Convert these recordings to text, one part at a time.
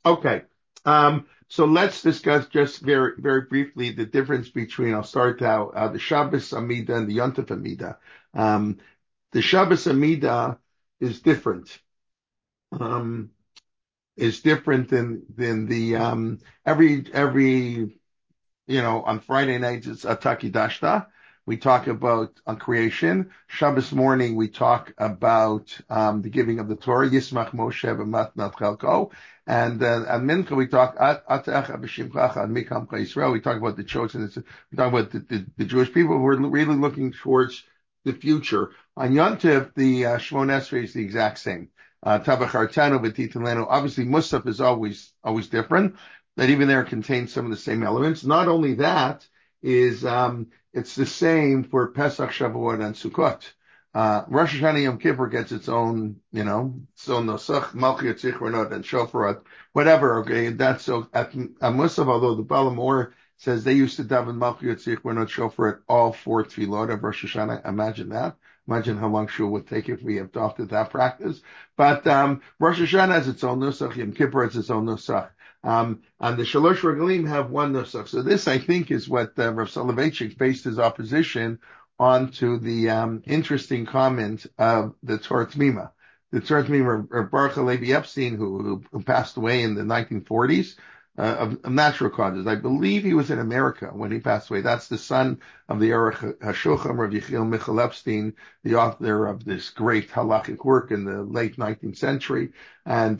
Okay. So let's discuss just very, very briefly the difference between, I'll start out, the Shabbos Amida and the Yontif Amida. Um, the Shabbos Amida is different. Um, is different than the, every on Friday nights it's Ataki Dashta. We talk about on creation. Shabbos morning we talk about the giving of the Torah. Yismach Moshe v'matnat chelko. And at Mincha we talk Atach b'shimchacha and Mikam Yisrael. We talk about the chosen. We talk about the Jewish people who are really looking towards the future. On Yontif, the Shmon Esrei is the exact same. Tabachartanu v'titanenu. Obviously, Musaf is always different, that even there contains some of the same elements. Not only that, is it's the same for Pesach, Shavuot, and Sukkot. Rosh Hashanah Yom Kippur gets its own, so Nosach, Malchiyot, Zichronot, and Shofarot, whatever. Okay, that's so at Musaf. Although the Balamor says they used to daven Malchiyot, Zichronot, Shofarot all four tefillot of Rosh Hashanah. Imagine that. Imagine how long shul would take if we adopted that practice. But Rosh Hashanah has its own nusach. Yom Kippur has its own nusach. And the Shalosh Regalim have one nusach. So this, I think, is what Rav Soloveitchik based his opposition onto the interesting comment of the Torah Tmima. The Torah Tmima, Baruch Halevi Epstein, who passed away in the 1940s, of natural causes. I believe he was in America when he passed away. That's the son of the Aruch HaShulchan, Rav Yechiel Michal Epstein, the author of this great halachic work in the late 19th century. And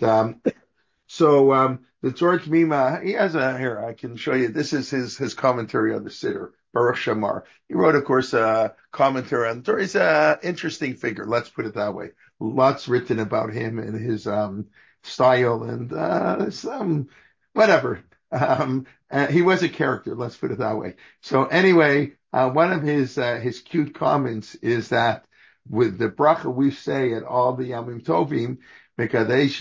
the Torah Mima, he has here, I can show you. This is his commentary on the Siddur, Baruch Shamar. He wrote, of course, a commentary on the Torah. He's an interesting figure, let's put it that way. Lots written about him and his style and some whatever. He was a character, let's put it that way. So anyway, one of his cute comments is that with the bracha we say at all the Yamim Tovim, Mekadesh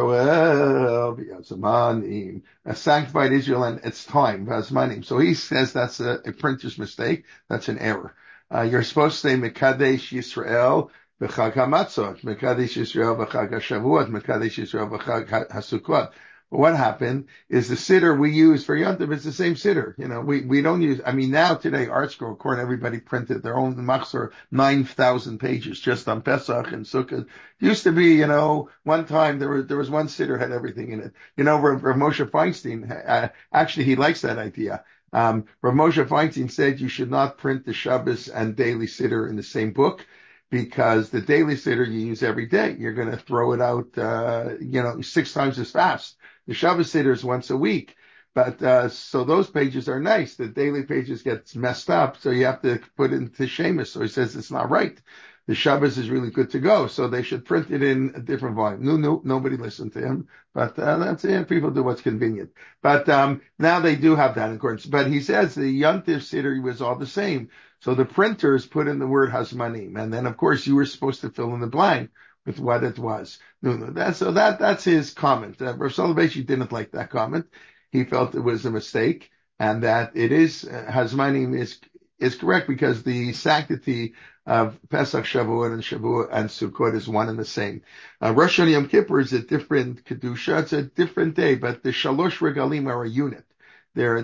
Yisrael v'Yazmanim, sanctified Israel and its time v'Yazmanim. So he says that's a printer's mistake. That's an error. You're supposed to say Mekadesh Yisrael v'Chag HaMatzot, Mekadesh Yisrael v'Chag HaShavuot, Mekadesh Yisrael v'Chag HaSukkot. But what happened is the siddur we use for Yontif is the same siddur. We don't use, now today, ArtScroll, of course, everybody printed their own machzor, 9,000 pages just on Pesach and Sukkot. It used to be, one time there was one siddur had everything in it. Rav Moshe Feinstein, actually he likes that idea. Rav Moshe Feinstein said you should not print the Shabbos and daily siddur in the same book, because the daily siddur you use every day, you're going to throw it out, 6 times as fast. The Shabbos Siddur is once a week. But, so those pages are nice. The daily pages get messed up. So you have to put it into Shemus. So he says it's not right. The Shabbos is really good to go. So they should print it in a different volume. No, nobody listened to him. But, that's it. People do what's convenient. But, now they do have that in accordance. But he says the Yontif Siddur was all the same. So the printers put in the word Hazmanim. And then, of course, you were supposed to fill in the blank with what it was. No, that's his comment. Rav Soloveitchik didn't like that comment. He felt it was a mistake, and that it is Hazmanim is correct, because the sanctity of Pesach, Shavuot, and Sukkot is one and the same. Rosh Hashanah Yom Kippur is a different kedusha. It's a different day, but the Shalosh Regalim are a unit. They're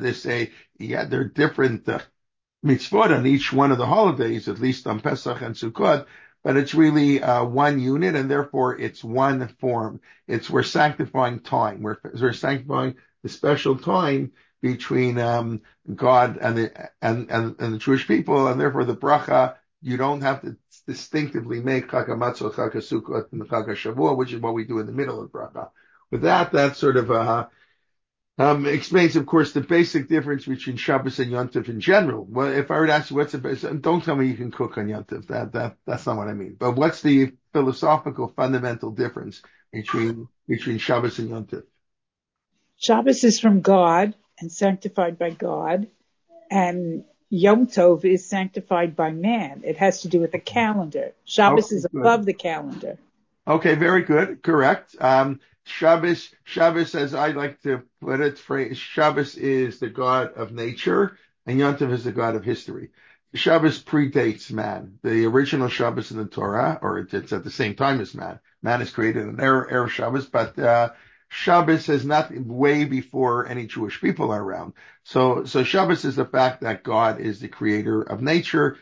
different mitzvot on each one of the holidays, at least on Pesach and Sukkot. But it's really one unit, and therefore it's one form. We're sanctifying time. We're sanctifying the special time between God and the Jewish people, and therefore the bracha, you don't have to distinctively make Chag HaMatzot, Chag HaSukkot, and Chag HaShavuot, which is what we do in the middle of bracha. With that's sort of explains, of course, the basic difference between Shabbos and Yontif in general. Well, if I were to ask you what's the basic, don't tell me you can cook on Yontif. That's not what I mean. But what's the philosophical fundamental difference between Shabbos and Yontif? Shabbos is from God and sanctified by God, and Yom Tov is sanctified by man. It has to do with the calendar. Shabbos is above the calendar. Okay, very good. Correct. Shabbos, as I like to put it, Shabbos is the God of nature, and Yontif is the God of history. Shabbos predates man. The original Shabbos in the Torah, or it's at the same time as man. Man is created in Erev Shabbos, but Shabbos is not way before any Jewish people are around. So Shabbos is the fact that God is the creator of nature.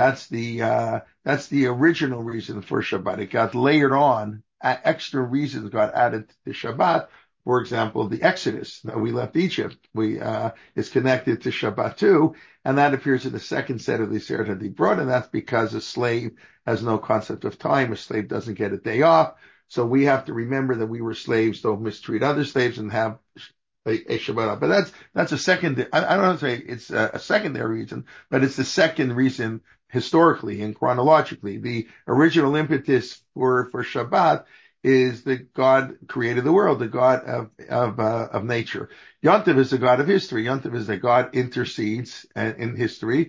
That's the original reason for Shabbat. It got layered on, extra reasons got added to Shabbat. For example, the Exodus that we left Egypt, is connected to Shabbat too, and that appears in the second set of the Seder Dibrot, and that's because a slave has no concept of time. A slave doesn't get a day off. So we have to remember that we were slaves, don't mistreat other slaves, and have a Shabbat. But that's a second. I don't want to say it's a secondary reason, but it's the second reason historically and chronologically. The original impetus for Shabbat is that God created the world, the God of nature. Yontif is the God of history. Yontif is that God intercedes in history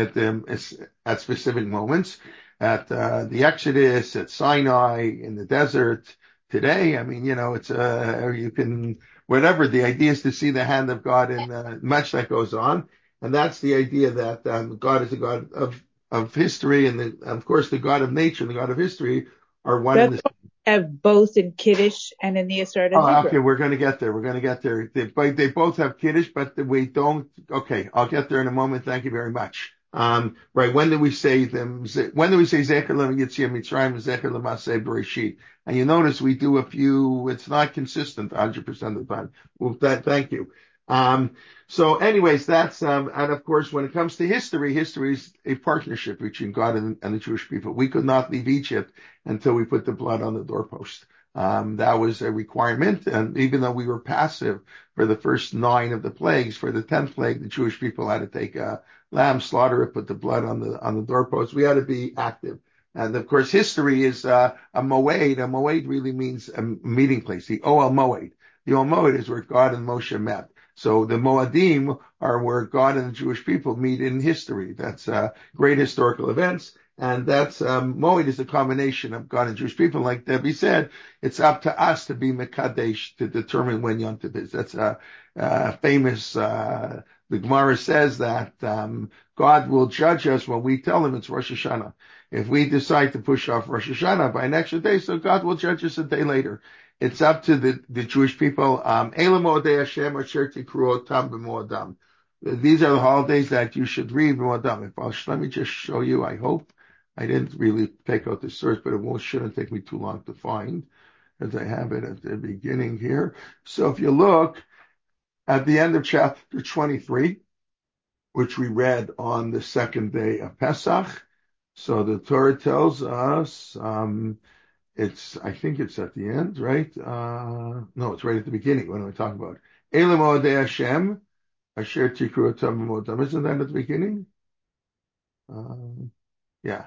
at specific moments, at the Exodus, at Sinai, in the desert. Today, I mean, it's you can whatever. The idea is to see the hand of God in much that goes on, and that's the idea that God is a God of history, and of course the God of nature and the God of history are one and That's the why we have both in Kiddush and in the Yisrael Oh, Dibra. okay, we're going to get there. We're going to get there. They both have Kiddush, but we don't. Okay, I'll get there in a moment. Thank you very much. Right. When do we say them? When do we say Zecher Yetziat Mitzrayim and Zecher L'Maseh Bereshit? And you notice we do a few. It's not consistent 100% of the time. Well, thank you. So, anyways, that's and of course, when it comes to history is a partnership between God and the Jewish people. We could not leave Egypt until we put the blood on the doorpost. That was a requirement. And even though we were passive for the first 9 of the plagues, for the 10th plague, the Jewish people had to take a lamb, slaughter it, put the blood on the doorpost. We had to be active. And of course, history is a moed. A moed really means a meeting place. The Oel Moed. The Oel Moed is where God and Moshe met. So the Moadim are where God and the Jewish people meet in history. That's great historical events. And that's Moed is a combination of God and Jewish people. Like Debbie said, it's up to us to be Mekadesh to determine when Yom Tov is. That's famous. The Gemara says that God will judge us when we tell him it's Rosh Hashanah. If we decide to push off Rosh Hashanah by an extra day, so God will judge us a day later. It's up to the Jewish people. Elam Odei Hashem Asher Tikru Otam B'Moadam. These are the holidays that you should read B'Moadam. Let me just show you. I hope I didn't really take out the source, but shouldn't take me too long to find, as I have it at the beginning here. So if you look at the end of chapter 23, which we read on the second day of Pesach, so the Torah tells us, I think it's at the end, right? No, it's right at the beginning. What am I talking about? Elam Odei Hashem, Asher Tikru Otam B'Moadam. Isn't that at the beginning? Yeah.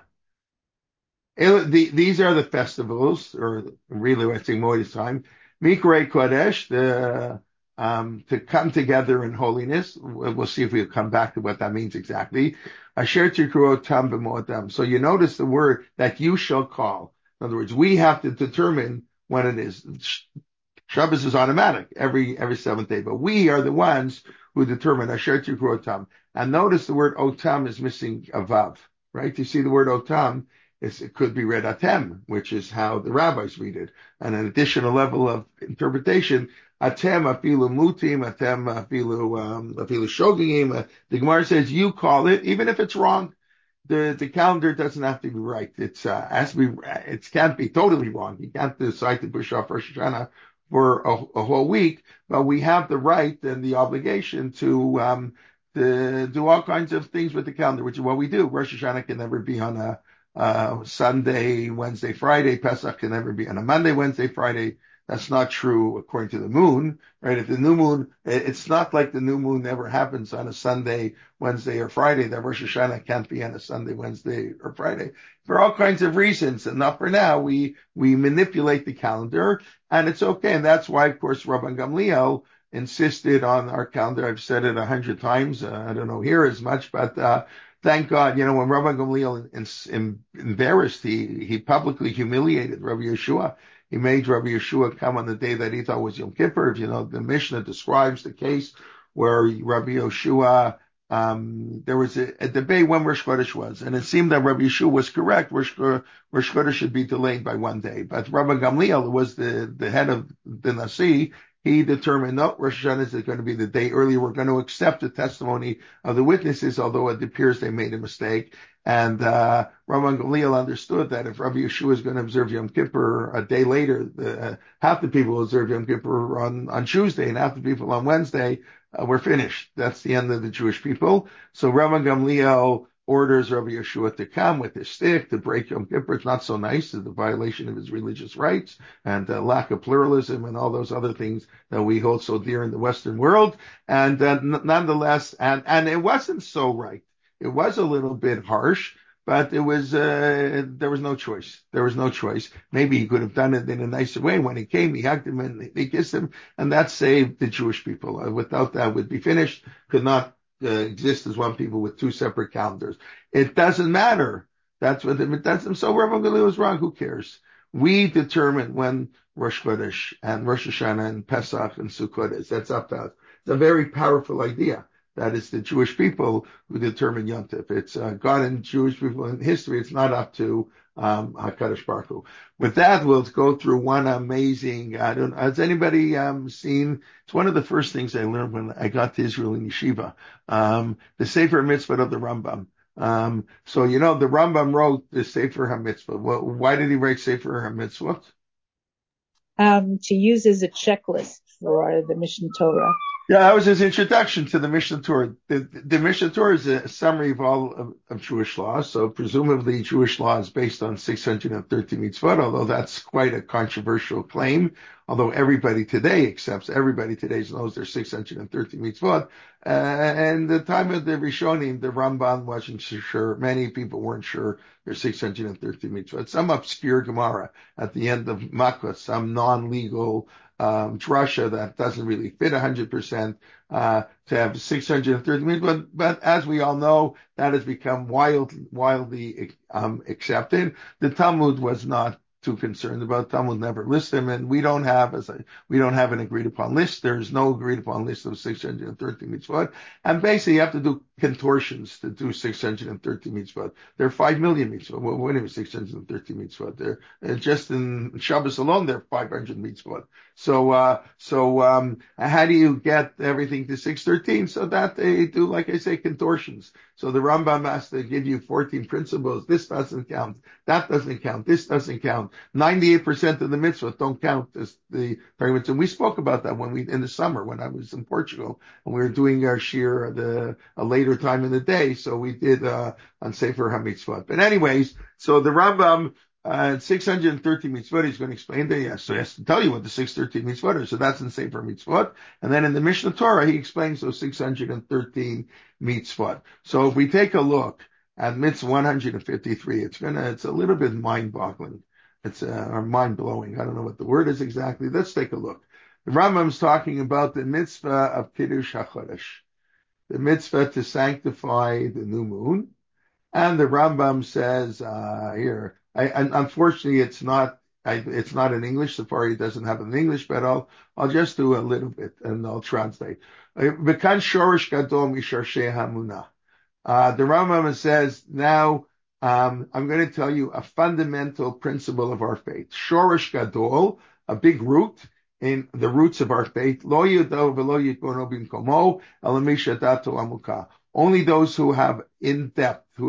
These are the festivals, or really what I say Moed time. Mikrei Kodesh, to come together in holiness. We'll see if we'll come back to what that means exactly. Asher Tikru Otam B'Moadam. So you notice the word that you shall call. In other words, we have to determine when it is. Shabbos is automatic every seventh day, but we are the ones who determine Asher Tikru Otam. And notice the word Otam is missing a vav, right? You see the word Otam. It could be read atem, which is how the rabbis read it. And an additional level of interpretation, atem afilu mutim, atem afilu shogim. The Gemara says you call it, even if it's wrong. The calendar doesn't have to be right. It's has to be. It can't be totally wrong. You can't decide to push off Rosh Hashanah for a whole week, but we have the right and the obligation to do all kinds of things with the calendar, which is what we do. Rosh Hashanah can never be on a Sunday, Wednesday, Friday. Pesach can never be on a Monday, Wednesday, Friday. That's not true according to the moon, right? If the new moon, it's not like the new moon never happens on a Sunday, Wednesday, or Friday. That Rosh Hashanah can't be on a Sunday, Wednesday, or Friday for all kinds of reasons. And not for now. We manipulate the calendar, and it's okay. And that's why, of course, Rabban Gamliel insisted on our calendar. I've said it 100 times. I don't know here as much, but thank God, when Rabban Gamliel embarrassed, he publicly humiliated Rabbi Yeshua. He made Rabbi Yeshua come on the day that he thought was Yom Kippur. The Mishnah describes the case where Rabbi Yeshua, there was a debate when Rosh Chodesh was, and it seemed that Rabbi Yeshua was correct. Rosh Chodesh should be delayed by one day. But Rabban Gamliel, who was the head of the Nasi, he determined, no, Rosh Hashanah is going to be the day earlier. We're going to accept the testimony of the witnesses, although it appears they made a mistake. And Rabban Gamliel understood that if Rabbi Yeshua is going to observe Yom Kippur a day later, half the people will observe Yom Kippur on Tuesday and half the people on Wednesday. We're finished. That's the end of the Jewish people. So Rabban Gamliel orders Rabbi Yeshua to come with his stick to break Yom Kippur. It's not so nice. It's a violation of his religious rights and lack of pluralism and all those other things that we hold so dear in the Western world. And nonetheless, and it wasn't so right. It was a little bit harsh, but there was no choice. There was no choice. Maybe he could have done it in a nicer way. When he came, he hugged him and he kissed him, and that saved the Jewish people. Without that, would be finished. Could not exist as one people with two separate calendars. It doesn't matter. That's what it does. So Rabbi Gamliel was wrong. Who cares? We determine when Rosh Chodesh and Rosh Hashanah and Pesach and Sukkot is. That's up to us. It's a very powerful idea. That is the Jewish people who determine Yom Tov. It's God and Jewish people in history. It's not up to HaKadosh Baruch Hu. With that, we'll go through one amazing. Has anybody seen? It's one of the first things I learned when I got to Israel in yeshiva. The Sefer Mitzvah of the Rambam. So the Rambam wrote the Sefer HaMitzvah. Well, why did he write Sefer HaMitzvah? To use as a checklist for the Mishnah Torah. Yeah, that was his introduction to the Mishnah Torah. The Mishnah Torah is a summary of all of Jewish law. So presumably Jewish law is based on 630 mitzvot, although that's quite a controversial claim. Although everybody today knows there's 630 mitzvot. And the time of the Rishonim, the Ramban wasn't sure. Many people weren't sure there's 630 mitzvot. Some obscure Gemara at the end of Makkah, some non-legal drasha that doesn't really fit 100% to have 630 minutes, but as we all know, that has become widely accepted. The Talmud was not too concerned about. Talmud never lists them, and we don't have an agreed upon list. There's no agreed upon list of 630 mitzvot, and basically you have to do contortions to do 630 mitzvot. There are 5 million mitzvot. Well, what is 630 mitzvot? There just in Shabbos alone there are 500 mitzvot. So how do you get everything to 613? So that they do, like I say, contortions. So the Rambam has to give you 14 principles. This doesn't count. That doesn't count. This doesn't count. 98% of the mitzvot don't count as the mitzvah. And we spoke about that in the summer when I was in Portugal and we were doing our shir a later time in the day. So we did on Sefer HaMitzvot. But anyways, so the Rambam 630 mitzvot, he's going to explain that, yes. So he has to tell you what the 613 mitzvot are. So that's in Sefer Mitzvot. And then in the Mishnah Torah, he explains those 613 mitzvot. So if we take a look at mitzvah 153, it's a little bit mind-boggling. It's or mind-blowing. I don't know what the word is exactly. Let's take a look. The Rambam's talking about the mitzvah of Kiddush HaChodesh, the mitzvah to sanctify the new moon. And the Rambam says here, unfortunately, it's not in English. Safari doesn't have it in English, but I'll just do a little bit and I'll translate. V'kan shorish gadol misharshei hamunah. The Rambam says now I'm going to tell you a fundamental principle of our faith. Shorish gadol, a big root in the roots of our faith. Lo yudo v'lo yitbono bimkomo elamisha dato amuka. Only those who have depth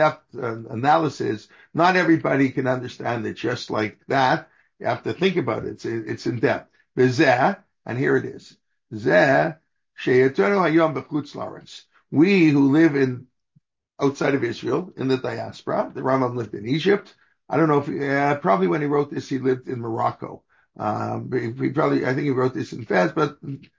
analysis. Not everybody can understand it just like that. You have to think about it. It's in depth. V'zeh, and here it is. Zeh sheyetonu hayom b'chutz la'aretz. We who live outside of Israel, in the diaspora. The Rambam lived in Egypt. I don't know if probably when he wrote this, he lived in Morocco. I think he wrote this in Fez, but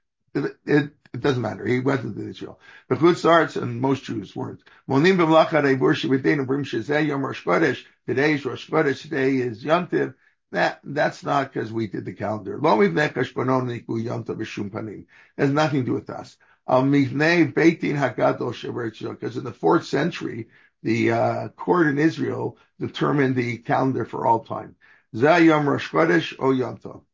it doesn't matter. He wasn't in Israel. But good starts, and most Jews weren't. Monim b'mlacha they worship within brim shezeh yom Rosh Chodesh. Today is Rosh Chodesh. Today is Yom Tov. That's not because we did the calendar. Lo mivnei cheshbonon niku Yom Tov b'shum panim. It has nothing to do with us. Al mivnei beitin hagadol shever Israel. Because in the 4th century, the court in Israel determined the calendar for all time. Zeh yom Rosh Chodesh o Yom Tov.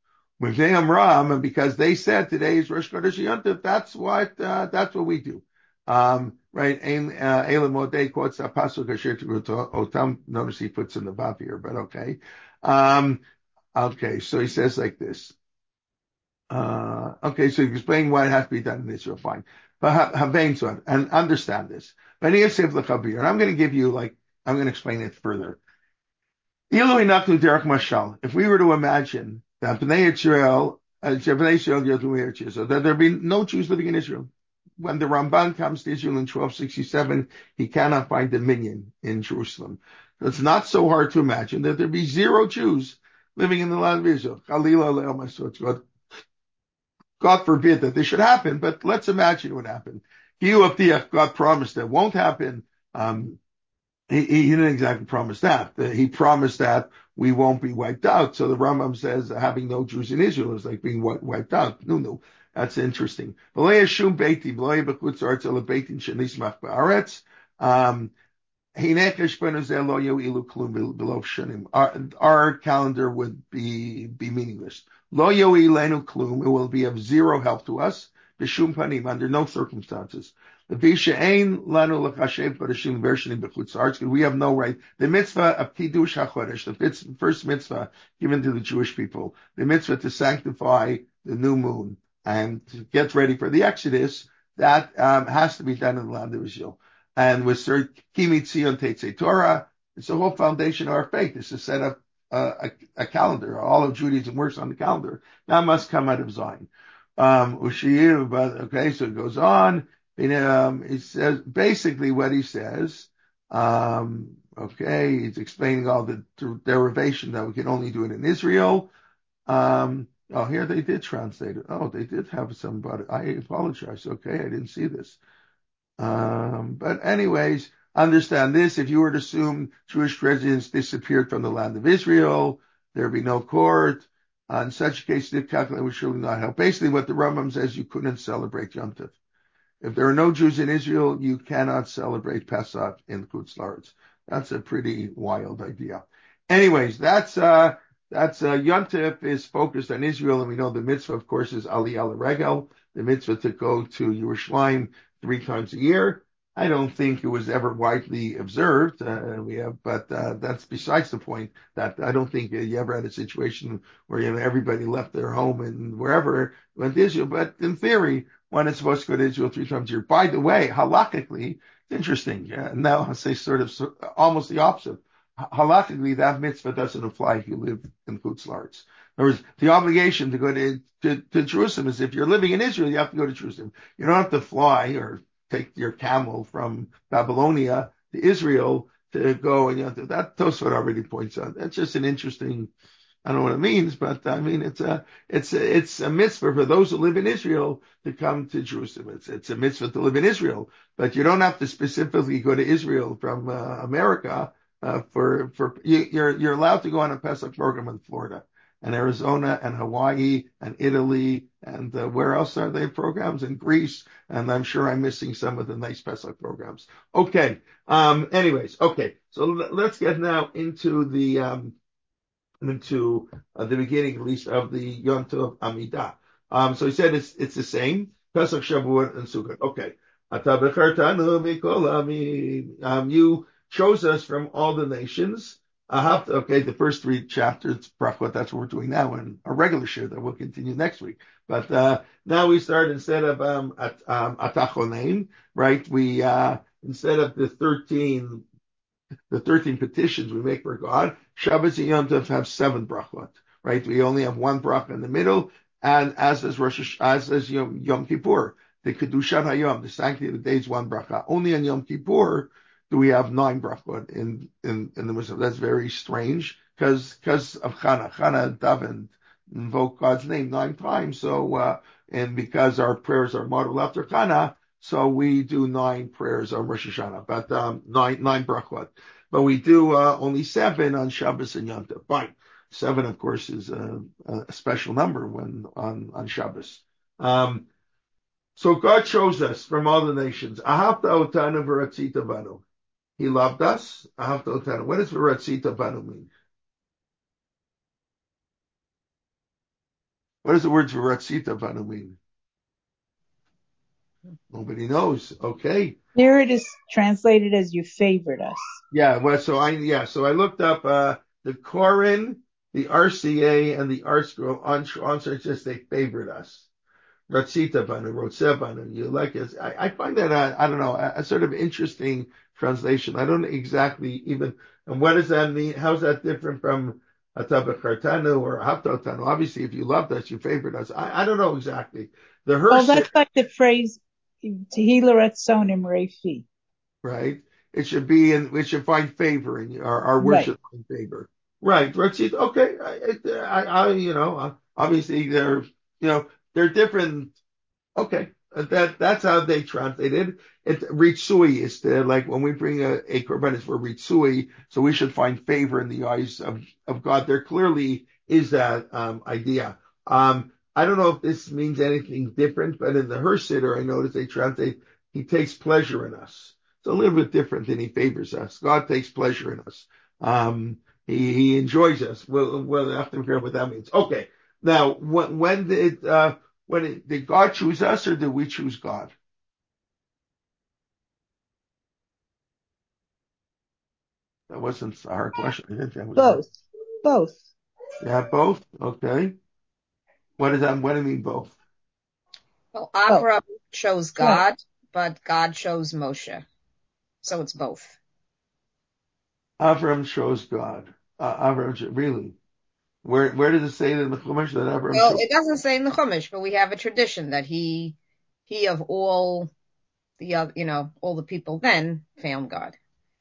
And because they said today is Rosh Chodesh Yom Tov, that's what we do. Right? Elam Modeh quotes a pasuk asher otam. Notice he puts in the Vav here, but okay. Okay, so he says like this. Okay, so you explain why it has to be done in Israel, fine. But and understand this. And I'm going to give you I'm going to explain it further. If we were to imagine that Bnei Israel, so that there be no Jews living in Israel. When the Ramban comes to Israel in 1267, he cannot find dominion in Jerusalem. So it's not so hard to imagine that there be zero Jews living in the land of Israel. God forbid that this should happen, but let's imagine it would happen. God promised that won't happen. He didn't exactly promise that. He promised that we won't be wiped out. So the Rambam says having no Jews in Israel is like being wiped out. No. That's interesting. Our calendar would be meaningless. Lo yo'ilenu klum, it will be of zero help to us. B'shum panim, under no circumstances. We have no right. The mitzvah of Kiddush HaChodesh, the first mitzvah given to the Jewish people, the mitzvah to sanctify the new moon and to get ready for the Exodus, that has to be done in the land of Israel. And with Kimi Tzion Tetzei Torah, it's the whole foundation of our faith is to set up a calendar. All of Judaism works on the calendar. That must come out of Zion. Okay, so it goes on. He says basically what he says. Okay, he's explaining all the derivation that we can only do it in Israel. Here they did translate it. Oh, they did have somebody. I apologize. Okay, I didn't see this. But anyways, understand this. If you were to assume Jewish residents disappeared from the land of Israel, there'd be no court. In such a case, the calculation would surely not help. Basically, what the Rambam says, you couldn't celebrate Yom Tov. If there are no Jews in Israel, you cannot celebrate Pesach in Chutz La'aretz. That's a pretty wild idea. Anyways, that's Yom Tov is focused on Israel, and we know the mitzvah, of course, is Aliyah L'Regel, the mitzvah to go to Yerushalayim 3 times a year. I don't think it was ever widely observed. But that's besides the point. That I don't think you ever had a situation where everybody left their home and wherever went to Israel. But in theory, one is supposed to go to Israel 3 times a year. By the way, halakhically, it's interesting. Now I'll say almost the opposite. Halakhically, that mitzvah doesn't apply if you live in Chutz La'aretz. In other words, the obligation to go to Jerusalem is if you're living in Israel, you have to go to Jerusalem. You don't have to fly or take your camel from Babylonia to Israel to go, and that Tosfot already points out. That's just an interesting. I don't know what it means, but I mean it's a mitzvah for those who live in Israel to come to Jerusalem. It's a mitzvah to live in Israel, but you don't have to specifically go to Israel from America. You're allowed to go on a Pesach program in Florida and Arizona and Hawaii and Italy and where else are they programs in Greece? And I'm sure I'm missing some of the nice Pesach programs. Okay. Anyways, okay. So let's get now into the beginning, at least, of the Yom Tov Amidah. So he said it's the same Pesach, Shavuot, and Sukkot. Okay. You chose us from all the nations. The first 3 chapters, brachot, that's what we're doing now, and a regular share that we'll continue next week. But now we start instead of atachonein, right? We instead of the 13 petitions we make for God, Shabbos and Yom Tov have 7 brachot, right? We only have 1 bracha in the middle, and as does Yom Kippur, the Kedushat Hayom, the sanctity of the day is 1 bracha. Only on Yom Kippur do we have 9 brachot in the Muslim. That's very strange because of Chana. Chana davened, invoke God's name 9 times. So and because our prayers are modeled after Chana, so we do 9 prayers on Rosh Hashanah, but 9 brachot. But we do only 7 on Shabbos and Yom Tov. Fine. 7, of course, is a special number when on Shabbos. So God chose us from all the nations. Ahavta otanu v'ratzita banu. He loved us. Ahavta otanu. What does v'ratzita banu mean? What does the word v'ratzita banu mean? Nobody knows. Okay. Here it is translated as you favored us. Yeah. Well, so I looked up the Koran the RCA and the R scroll answer is just they favored us. Ratzita banu, rotzeh banu, you like us. I find that, I don't know, a sort of interesting translation. I don't exactly even, and what does that mean? How's that different from Atabachartanu or Haptotanu? Obviously, if you loved us, you favored us. I don't know exactly. The Well, Herse, that's like the phrase Tehillah Retzonim Refi. right? It should be in, we should find favor in our Right. worship find favor. Right. Ratzita, okay. Obviously they're different. Okay, that's how they translate it. It ritsui is like when we bring a korban, it's for ritsui, so we should find favor in the eyes of God. There clearly is that idea. I don't know if this means anything different, but in the Hersitter, I notice they translate He takes pleasure in us. It's a little bit different than He favors us. God takes pleasure in us. He enjoys us. We'll have to figure out what that means. Okay, now did God choose us or did we choose God? That wasn't a hard question. I think that was hard. Both. Both. Yeah, both. Okay. What does that? What do you mean both? Well, Both. Avram chose Right. God, but God chose Moshe. So it's both. Avram chose God. Really? Where does it say in the Chumash that Avram Well, chose? it doesn't say in the Chumash, but we have a tradition that he of all all the people then found God.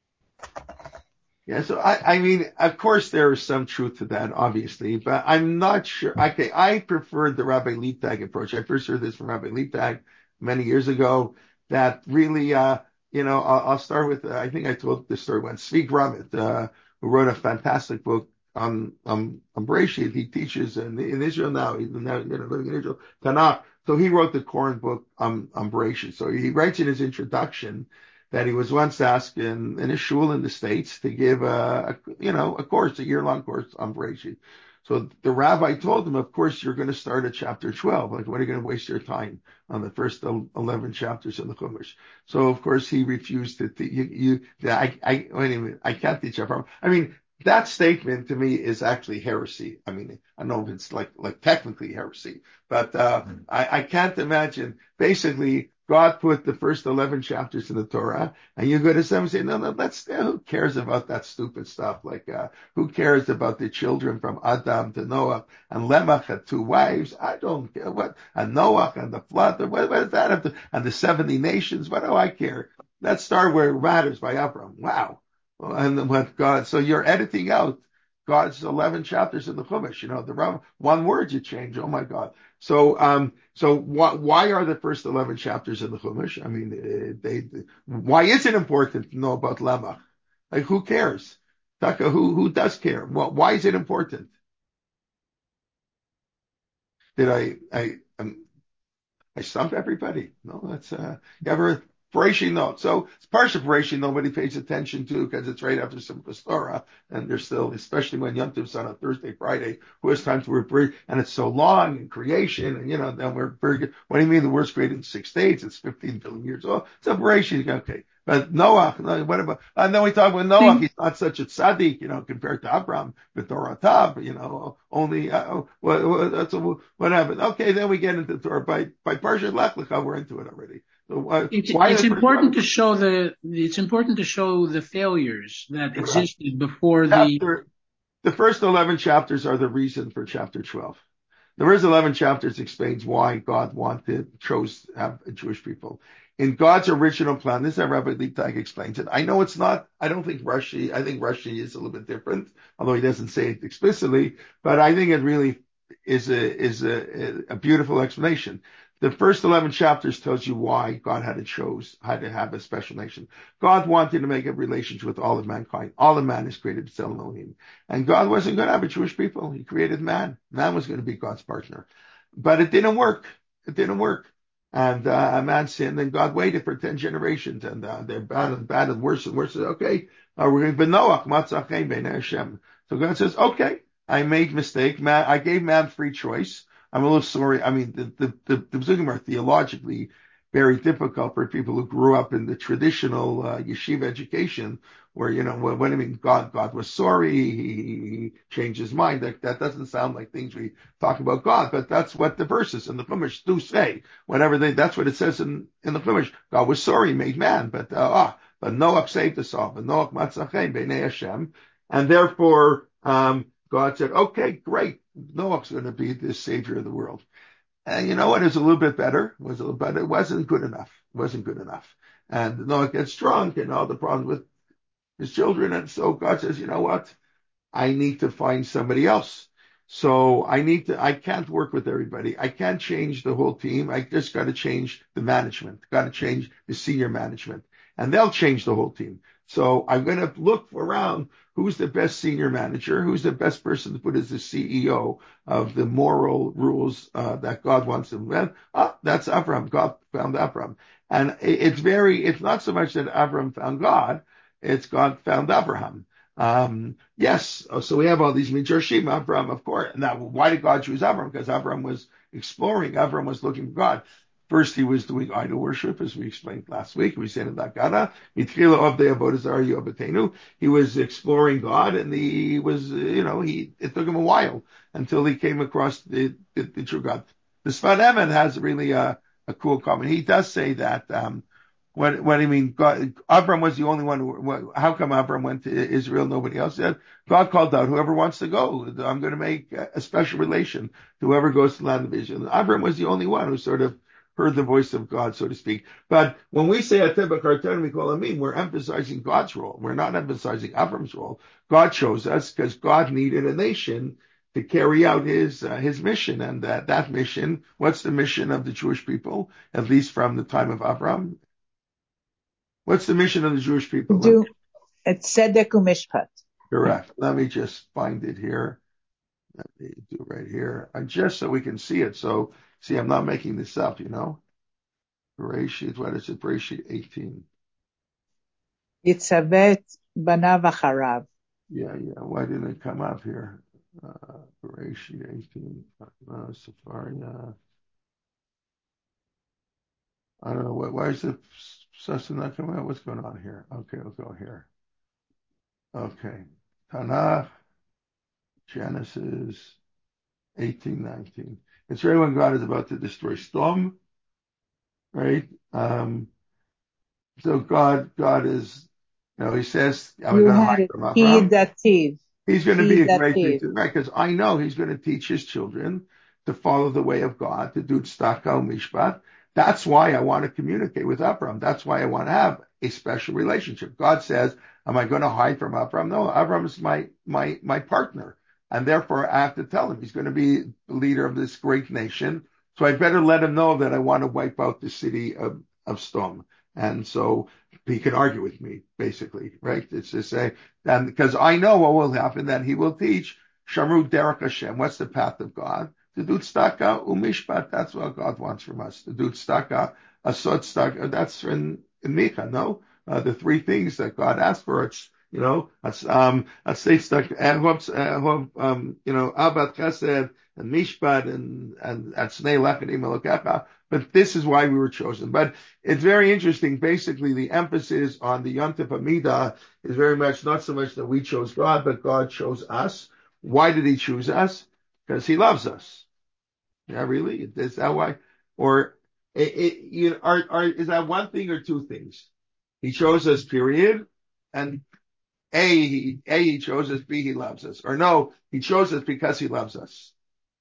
Yeah, so I mean, of course there is some truth to that, obviously, but I'm not sure. Okay, I preferred the Rabbi Leibtag approach. I first heard this from Rabbi Leibtag many years ago. That really, I'll start with. I think I told this story once. Zvi Grummet, who wrote a fantastic book on Bereshit. He teaches in Israel now. He's now living in Israel. Tanakh. So he wrote the Koren book on Bereshit. So he writes in his introduction that he was once asked in a shul in the States to give a course, a year-long course on Bereshit. So the rabbi told him, of course, you're going to start at chapter 12. Like, what are you going to waste your time on the first 11 chapters of the Chumash? So, of course, he refused to, wait a minute, I can't teach that. I mean, that statement to me is actually heresy. I mean, I don't know if it's like technically heresy, but, I can't imagine. Basically, God put the first 11 chapters in the Torah, and you go to some and say, no, who cares about that stupid stuff? Like, who cares about the children from Adam to Noah and Lemach had two wives? I don't care and Noah and the flood. What does that have to, and the 70 nations? What do I care? Let's start where it matters by Abraham. Wow. And what God, so you're editing out God's 11 chapters in the Chumash, one word you change. Oh my God. So why are the first 11 chapters in the Chumash? I mean, why is it important to know about Lemach? Like, who cares? Taka, who does care? Why is it important? Did I stumped everybody? No, that's, you ever, Bereshit, no. So it's Parsha Bereshit nobody pays attention to because it's right after Simchas Torah, and they're still, especially when Yom Tov's on a Thursday, Friday, who has time to read, and it's so long in creation, and then we're very good. What do you mean the world's created in 6 days? It's 15 billion years old. It's a Bereshit, okay. But Noah, no, what about, and then we talk about Noah, he's not such a tzaddik, compared to Abraham, but Torah Tab, only, what happened? Okay, then we get into Torah. By Parshat Lech Lecha, we're into it already. So why it's important to show the failures that existed before the first 11 chapters are the reason for chapter 12. The first 11 chapters explains why God chose to have a Jewish people. In God's original plan, this is how Rabbi Leibtag explains it. I know it's not, I don't think Rashi, I think Rashi is a little bit different, although he doesn't say it explicitly, but I think it really is a beautiful explanation. The first 11 chapters tells you why God had to have a special nation. God wanted to make a relationship with all of mankind. All of man is created to tell Elohim. And God wasn't going to have a Jewish people. He created man. Man was going to be God's partner. But it didn't work. It didn't work. And man sinned, and God waited for 10 generations, and they're bad and worse and worse. Okay, we're going to be Noach, Matzah Chaim Hashem. So God says, okay, I made mistake. Man, I gave man free choice. I'm a little sorry. I mean, the Psukim are theologically very difficult for people who grew up in the traditional yeshiva education, where what do you mean God was sorry, he changed his mind. That doesn't sound like things we talk about God, but that's what the verses in the Chumash do say. That's what it says in the Chumash. God was sorry, he made man, but Noach saved us all. But Noach matzachei b'nei Hashem, and therefore God said, okay, great, Noach's going to be the savior of the world. And you know what? It was a little bit better. It wasn't good enough. It wasn't good enough. And Noah gets drunk and all the problems with his children. And so God says, you know what? I need to find somebody else. So I can't work with everybody. I can't change the whole team. I just got to change the management, got to change the senior management, and they'll change the whole team. So I'm going to look around who's the best senior manager, who's the best person to put as the CEO of the moral rules that God wants them. That's Avram. God found Avram. And it's not so much that Avram found God, it's God found Abraham. Yes, so we have all these Midrashim, Avram, of course. Now, why did God choose Avram? Because Avram was exploring, Avram was looking for God. First, he was doing idol worship, as we explained last week. We said in Dakara, he was exploring God, and he was, it took him a while until he came across the true God. The Sfat Emet has really a cool comment. He does say that, what do you mean? God, Abram was the only one. How come Abram went to Israel? Nobody else did. God called out whoever wants to go. I'm going to make a special relation to whoever goes to the land of Israel. Abram was the only one who sort of heard the voice of God, so to speak. But when we say Ateba Kartan, we call Amin, we're emphasizing God's role. We're not emphasizing Abram's role. God chose us because God needed a nation to carry out his mission. And that mission, what's the mission of the Jewish people, at least from the time of Abram? What's the mission of the Jewish people? Do tzedek u'mishpat. Correct. Let me just find it here. Let me do it right here. Just so we can see it. So, see, I'm not making this up, Bereshit, what is it? Bereshit 18. Yitzavet banav acharav. Yeah. Why didn't it come up here? Bereshit 18. Sefaria. I don't know. Why is the Sussah not coming out? What's going on here? Okay, we'll go here. Okay. Tanakh, Genesis 18:19. It's right when God is about to destroy Sodom, right? So God is, he says, I'm going to hide from Abraham. He's going to be a great teacher, right? Because I know he's going to teach his children to follow the way of God, to do tzedakah u'mishpat. That's why I want to communicate with Abraham. That's why I want to have a special relationship. God says, am I going to hide from Abraham? No, Abraham is my partner. And therefore I have to tell him he's going to be the leader of this great nation. So I better let him know that I want to wipe out the city of Sodom. And so he can argue with me, basically, right? It's to say, and because I know what will happen, that he will teach Shamru Derech Hashem. What's the path of God? To do tzedakah u'mishpat. That's what God wants from us. To do tzedakah, asot tzedakah. That's in Micha, no? The three things that God asked for. It's, atzei tzedakah, abat chesed, and mishpat, and atznei lechadim elokecha. But this is why we were chosen. But it's very interesting. Basically, the emphasis on the Yontif Amidah is very much not so much that we chose God, but God chose us. Why did he choose us? Because he loves us. Yeah, really? Is that why? Or is that one thing or two things? He chose us, period. And he chose us, B, he loves us. Or no, he chose us because he loves us.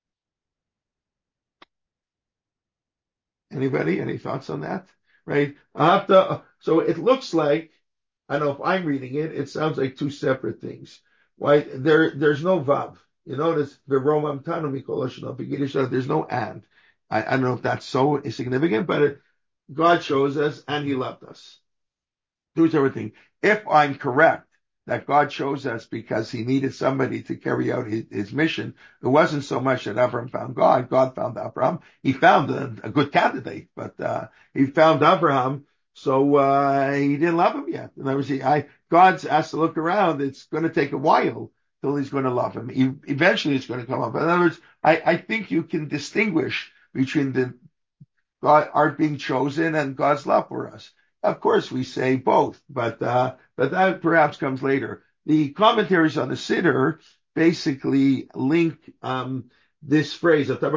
Anybody? Any thoughts on that? Right? So it looks like, I don't know if I'm reading it, it sounds like two separate things. Why? There's no vav. You notice the Romam Tanu Mikol, there's no and. I don't know if that's so significant, but God chose us and he loved us. Do everything. If I'm correct that God chose us because he needed somebody to carry out his mission, it wasn't so much that Abraham found God. God found Abraham. He found a good candidate, but he found Abraham, so he didn't love him yet. In other words, God has to look around. It's going to take a while till he's going to love him. Eventually it's going to come up. In other words, I think you can distinguish between God are being chosen and God's love for us. Of course, we say both, but that perhaps comes later. The commentaries on the Siddur basically link this phrase to a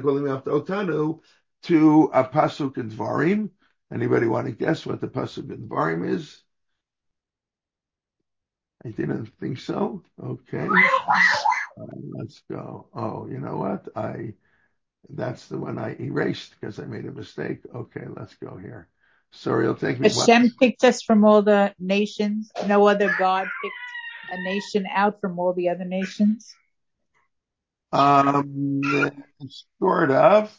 pasuk in Dvarim. Anybody want to guess what the pasuk in Dvarim is? I didn't think so. Okay, let's go. Oh, you know what? That's the one I erased because I made a mistake. Okay, let's go here. Sorry, it'll take me. Hashem picked us from all the nations. No other God picked a nation out from all the other nations. Sort of.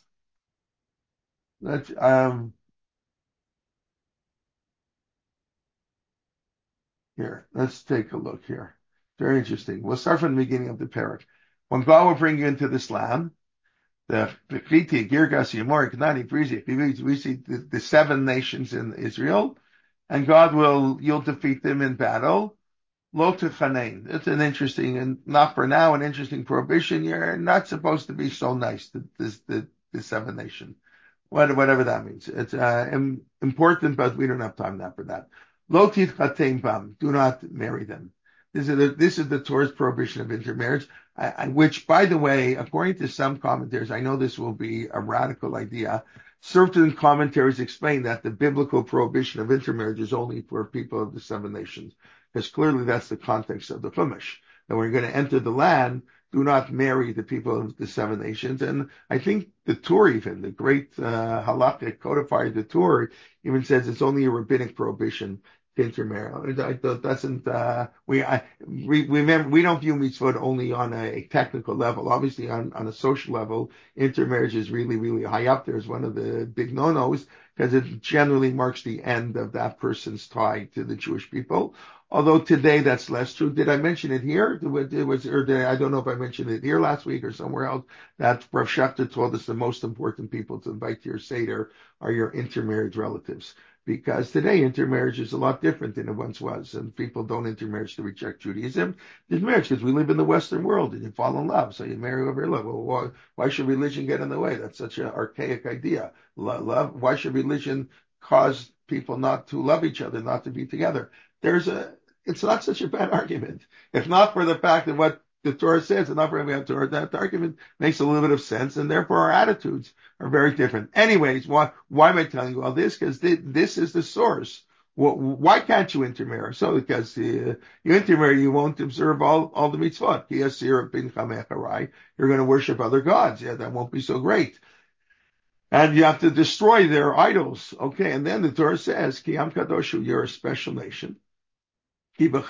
Here, let's take a look here. Very interesting. We'll start from the beginning of the parak. When God will bring you into this land, the Kriti, Girgas, Yamor, Kanani, Perizi, we see the seven nations in Israel, and you'll defeat them in battle. Lo Tuchanein. It's an interesting, and not for now, an interesting prohibition. You're not supposed to be so nice to the seven nation. Whatever that means. It's important, but we don't have time now for that. Lo titchatein bam. Do not marry them. This is the Torah's prohibition of intermarriage, which, by the way, according to some commentators, I know this will be a radical idea. Certain commentaries explain that the biblical prohibition of intermarriage is only for people of the seven nations, because clearly that's the context of the Chumash. That we're going to enter the land, do not marry the people of the seven nations. And I think the Torah, even the great halakhic codifier, the Torah, even says it's only a rabbinic prohibition to intermarry. We remember, we don't view mitzvot only on a technical level. Obviously, on a social level, intermarriage is really, really high up there. It's one of the big no-nos because it generally marks the end of that person's tie to the Jewish people. Although today that's less true. Did I mention it here? I don't know if I mentioned it here last week or somewhere else, that Rav Shechter told us the most important people to invite to your Seder are your intermarried relatives. Because today intermarriage is a lot different than it once was, and people don't intermarry to reject Judaism. There's marriage because we live in the Western world and you fall in love, so you marry over your love. Well, why should religion get in the way? That's such an archaic idea. Love. Why should religion cause people not to love each other, not to be together? It's not such a bad argument. If not for the fact that what the Torah says, and not for the Torah, that argument makes a little bit of sense, and therefore our attitudes are very different. Anyways, why am I telling you all this? Because this is the source. Why can't you intermarry? So because you intermarry, you won't observe all the mitzvot. You're going to worship other gods. Yeah, that won't be so great. And you have to destroy their idols. Okay, and then the Torah says, Ki Am Kadoshu, you're a special nation. Because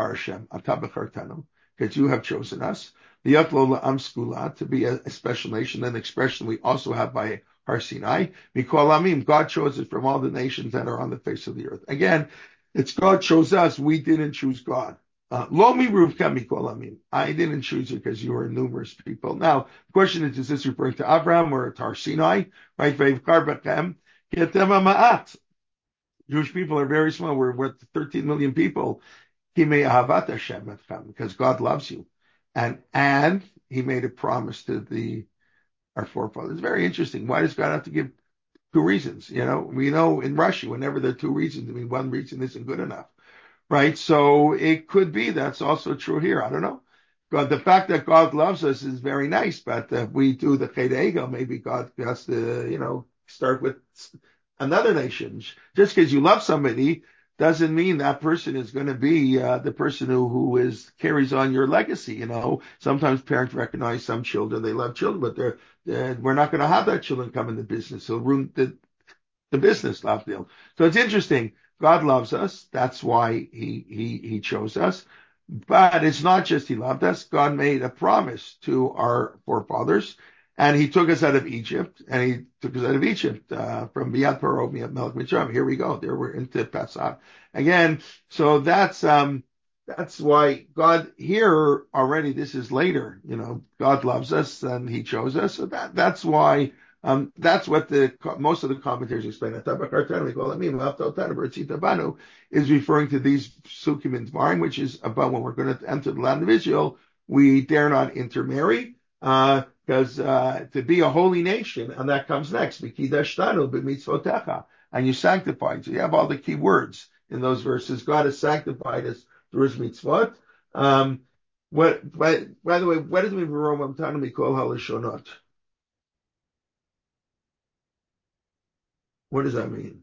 you have chosen us. To be a special nation. Then expression we also have by Har Sinai. God chose it from all the nations that are on the face of the earth. Again, it's God chose us. We didn't choose God. I didn't choose you because you were numerous people. Now, the question is this referring to Abraham or to Har Sinai? Right? Jewish people are very small. We're 13 million people. Because God loves you. And he made a promise to our forefathers. It's very interesting. Why does God have to give two reasons? We know in Russia, whenever there are two reasons, one reason isn't good enough. Right? So it could be that's also true here. I don't know. But the fact that God loves us is very nice, but if we do the Chet Egel, maybe God has to, start with another nation. Just because you love somebody doesn't mean that person is going to be the person who carries on your legacy. Sometimes parents recognize some children, they love children, but we're not going to have that children come in the business. It'll ruin the business, Lavdil. So it's interesting. God loves us. That's why he chose us. But it's not just he loved us. God made a promise to our forefathers, and he took us out of Egypt, from Biyad Paro, Melech Mitzrayim. Here we go. There we're into Pesach again. So that's why God here already. This is later. God loves us and he chose us. So that's why. That's what most of the commentators explain. Is referring to these psukim in Dvarim, which is about when we're going to enter the land of Israel, we dare not intermarry. because to be a holy nation, and that comes next, V'kidashtanu b'mitzvotecha, and you sanctified. So you have all the key words in those verses. God has sanctified us through His mitzvot. By the way, what does it mean Rome Tanami call halashonot? What does that mean?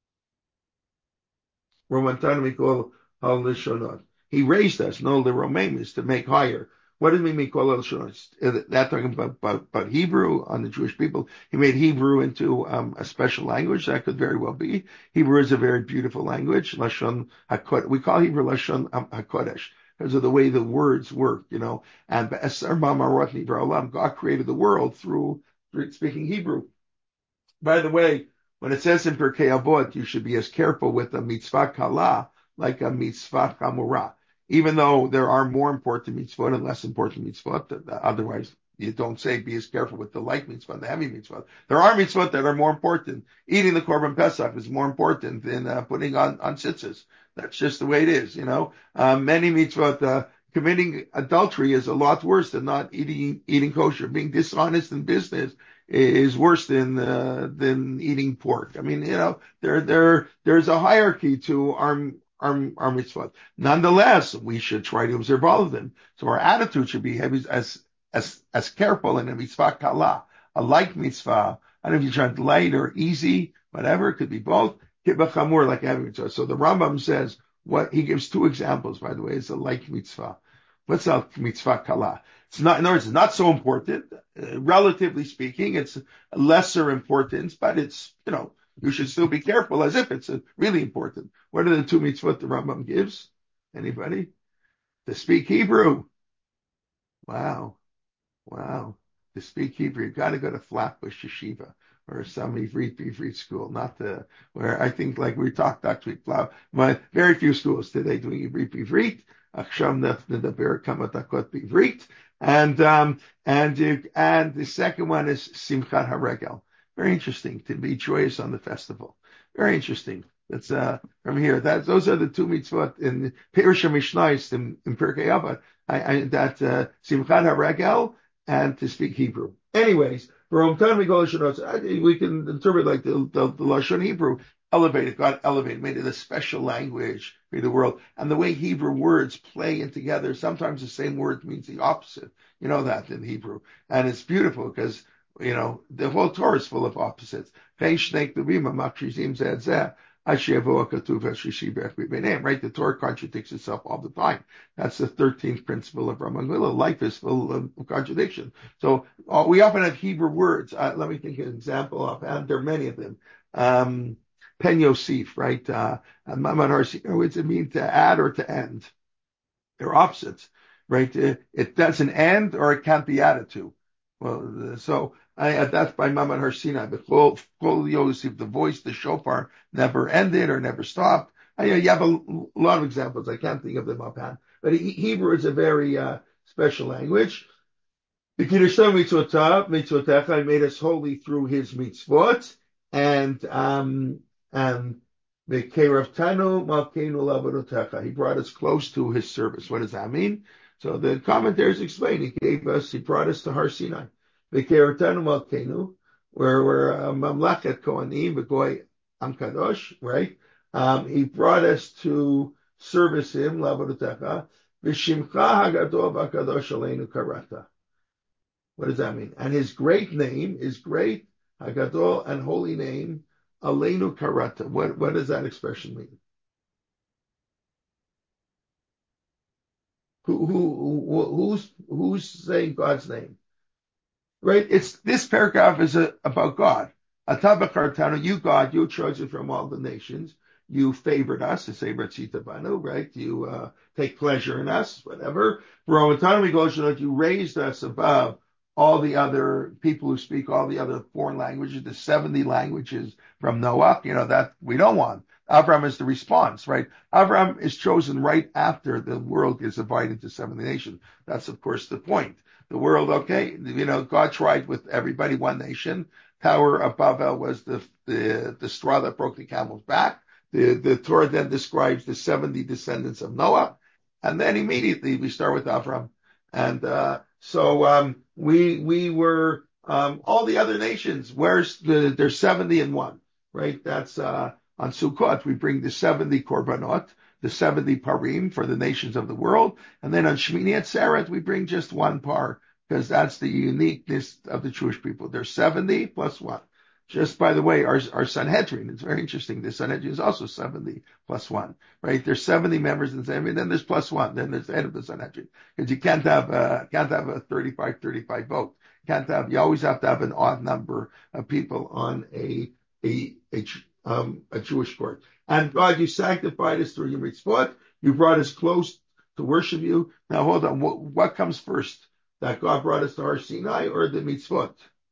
Rome Tanami call halashonot. He raised us, no the Romains, to make higher. What does it mean call halashonot? That talking about Hebrew on the Jewish people. He made Hebrew into a special language. That could very well be. Hebrew is a very beautiful language. Lashon HaKodesh. We call Hebrew Lashon HaKodesh because of the way the words work, And God created the world through speaking Hebrew. By the way, when it says in Pirkei Avot, you should be as careful with a mitzvah kala like a mitzvah chamura. Even though there are more important mitzvot and less important mitzvot, otherwise you don't say be as careful with the light mitzvah, the heavy mitzvah. There are mitzvot that are more important. Eating the korban pesach is more important than putting on tzitzis. That's just the way it is, Many mitzvot, committing adultery is a lot worse than not eating kosher. Being dishonest in business is worse than eating pork. I mean, there's a hierarchy to our mitzvot. Nonetheless, we should try to observe all of them. So our attitude should be as careful in a mitzvah kala, a light mitzvah. I don't know if you try light or easy, whatever. It could be both. Kibbutz chamur, like having mitzvah. So the Rambam says he gives two examples. By the way, it's a light mitzvah. What's a mitzvah kala? It's not, in other words, it's not so important. Relatively speaking, it's lesser importance, but it's, you should still be careful as if it's really important. What are the two mitzvot the Rambam gives? Anybody? To speak Hebrew. Wow. To speak Hebrew, you've got to go to Flatbush Yeshiva or some Ivrit school, not where I think like we talked last week. Very few schools today doing Ivrit. And the second one is Simchat HaRegel. Very interesting to be joyous on the festival. Very interesting. That's from here. Those are the two mitzvot in Pirush Mishnais in Pirkei Avot. Simchat HaRegel and to speak Hebrew. Anyways, we can interpret like the Lashon Hebrew. Elevated, God elevated, made it a special language for the world. And the way Hebrew words play in together, sometimes the same word means the opposite. You know that in Hebrew. And it's beautiful because, the whole Torah is full of opposites. Right? The Torah contradicts itself all the time. That's the 13th principle of Rav Mangala. Life is full of contradiction. So we often have Hebrew words. Let me think of an example offhand. There are many of them. Pen Yosef, right? Mamad Harsi, what does it mean to add or to end? They're opposites, right? It doesn't end or it can't be added to. Well, so that's by Mamad Harsina. But Kol Yosef, the voice, the shofar, never ended or never stopped. You have a lot of examples. I can't think of them offhand. But Hebrew is a very special language. The Kiddushah mitzvotecha made us holy through His mitzvot, and the Keraftanu Malkeinu Lavodotecha. He brought us close to His service. What does that mean? So the commentaries explain. He brought us to Har Sinai. The Keraftanu Malkeinu, where we're Mamlachet Kohanim, V'goy Am Kadosh, right? He brought us to service Him, Lavodotecha. V'shimcha Hagadol V'Kadosh Aleinu Karata. What does that mean? And His great name, His great Hagadol and holy name, Aleinu Karata. What does that expression mean? Who's saying God's name? Right? This paragraph is about God. Atabakartanu, you God, you chose it from all the nations. You favored us, to say Ratzita Banu, right? You take pleasure in us, whatever. You raised us above all the other people who speak all the other foreign languages, the 70 languages from Noah, that we don't want. Abraham is the response, right? Abraham is chosen right after the world is divided into 70 nations. That's, of course, the point. The world, okay, God tried with everybody, one nation. Tower of Babel was the straw that broke the camel's back. The Torah then describes the 70 descendants of Noah. And then immediately we start with Abraham. And So we were all the other nations. There's 70 and one, right? That's on Sukkot we bring the 70 korbanot, the 70 parim for the nations of the world, and then on Shmini Atzeret we bring just one par because that's the uniqueness of the Jewish people. There's 70 plus one. Just by the way, our Sanhedrin, it's very interesting. The Sanhedrin is also 70 plus one, right? There's 70 members in the Sanhedrin, then there's plus one, then there's the head of the Sanhedrin. Because you can't have a 35 vote. You always have to have an odd number of people on a Jewish court. And God, you sanctified us through your mitzvot. You brought us close to worship you. Now hold on, what comes first? That God brought us to Har Sinai or the mitzvot?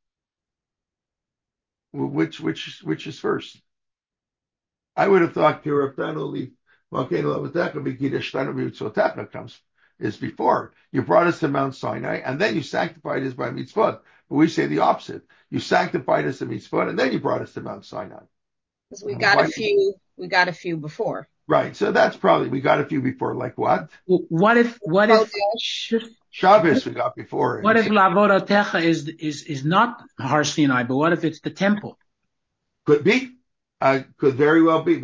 Which is first? I would have thought Kiraptanoli Volcano Lavateka comes is before. You brought us to Mount Sinai, and then you sanctified us by mitzvot. But we say the opposite. You sanctified us to mitzvot, and then you brought us to Mount Sinai. Because we got a few before. Right. So that's probably we got a few before. Like what? What if Shabbos we got before? What if Lavodatecha is not Har Sinai, but what if it's the temple? Could be. Could very well be.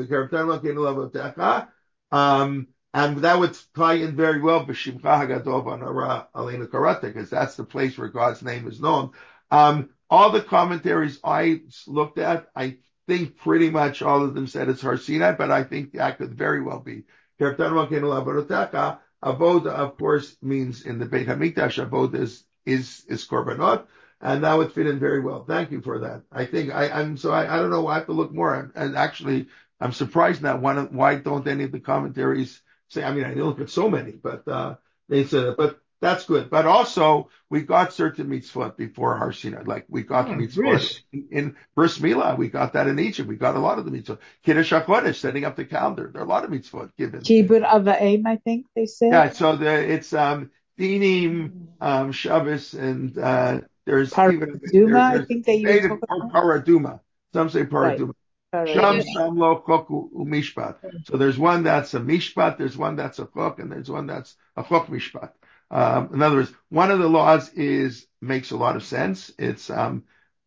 And that would tie in very well B'Shimcha Hagadol V'Nara Aleinu Karata, because that's the place where God's name is known. All the commentaries I looked at, I think pretty much all of them said it's Har Sinai, but I think that could very well be. Avoda, of course, means in the Beit Hamikdash, Avoda is korbanot, and that would fit in very well. Thank you for that. I think I don't know. I have to look more. And actually, I'm surprised now. Why don't any of the commentaries say? I mean, I look at so many, but they said it. But that's good. But also, we got certain mitzvot before Har Sinai. Like we got the mitzvot in Bris Milah. We got that in Egypt. We got a lot of the mitzvot. Kiddush HaKodesh, setting up the calendar. There are a lot of mitzvot given. Kibbud Avayim, I think they said. Yeah. So it's Dinim, Shabbos, and there's Paraduma. I think they use Paraduma. Some say Paraduma. Sham lo chok umishpat. So there's one that's a mishpat, there's one that's a chok, and there's one that's a chok mishpat. In other words, one of the laws makes a lot of sense. It's so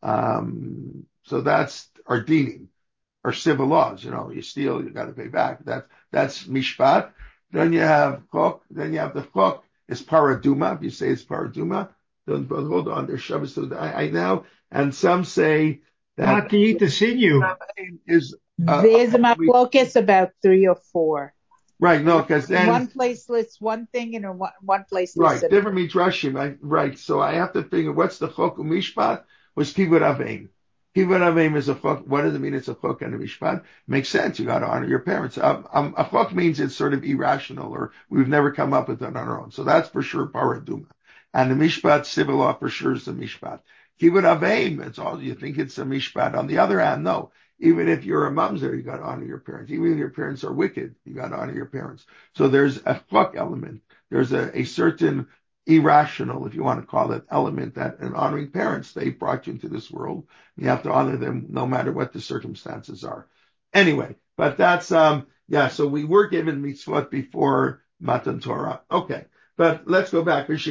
that's our dinim, our civil laws. You steal, you got to pay back. That's mishpat. Then you have chok. Then you have the chok is paraduma. If you say it's paraduma, then but hold on, there's Shabbos. I now, and some say that not to eat the sinew. There's a machlokas about 3 or 4. Right, no, because then one place lists one thing and one place lists right, different midrashim. Right, so I have to figure what's the chok umishpat was kibbud aveim. Kibbud aveim is a chok. What does it mean? It's a chok and a mishpat. Makes sense. You got to honor your parents. A chok means it's sort of irrational, or we've never come up with it on our own. So that's for sure paraduma. And the mishpat civil law for sure is the mishpat. Kibbud aveim, it's all you think it's a mishpat. On the other hand, no. Even if you're a mamzer, you got to honor your parents. Even if your parents are wicked, you got to honor your parents. So there's a chok element. There's a certain irrational, if you want to call it, element that in honoring parents, they brought you into this world. You have to honor them no matter what the circumstances are. Anyway, but that's, so we were given mitzvot before Matan Torah. Okay. But let's go back. And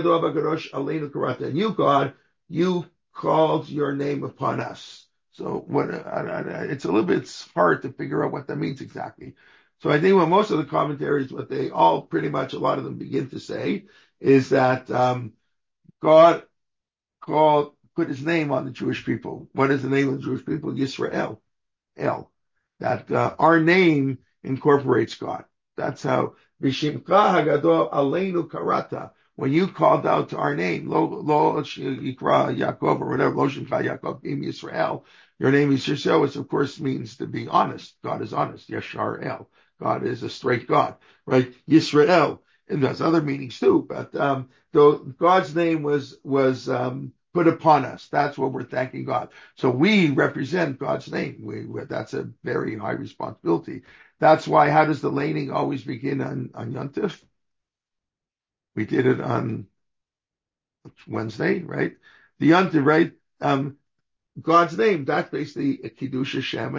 you, God, you called your name upon us. So it's a little bit hard to figure out what that means exactly. So I think what most of the commentaries, what they all pretty much, a lot of them begin to say is that God put his name on the Jewish people. What is the name of the Jewish people? Yisrael. That our name incorporates God. That's how V'shimcha hagadol aleinu karata. When you called out to our name, lo yikra Yaakov or whatever, lo shimcha Yaakov im Yisrael, your name is Yisrael, which of course means to be honest. God is honest. Yashar El. God is a straight God, right? Yisrael. And there's other meanings too, but though God's name was put upon us, that's what we're thanking God. So we represent God's name. That's a very high responsibility. That's why. How does the laning always begin on Yom Tov? We did it on Wednesday, right? The Yom Tov, right? God's name. That's basically a Kiddush Hashem, and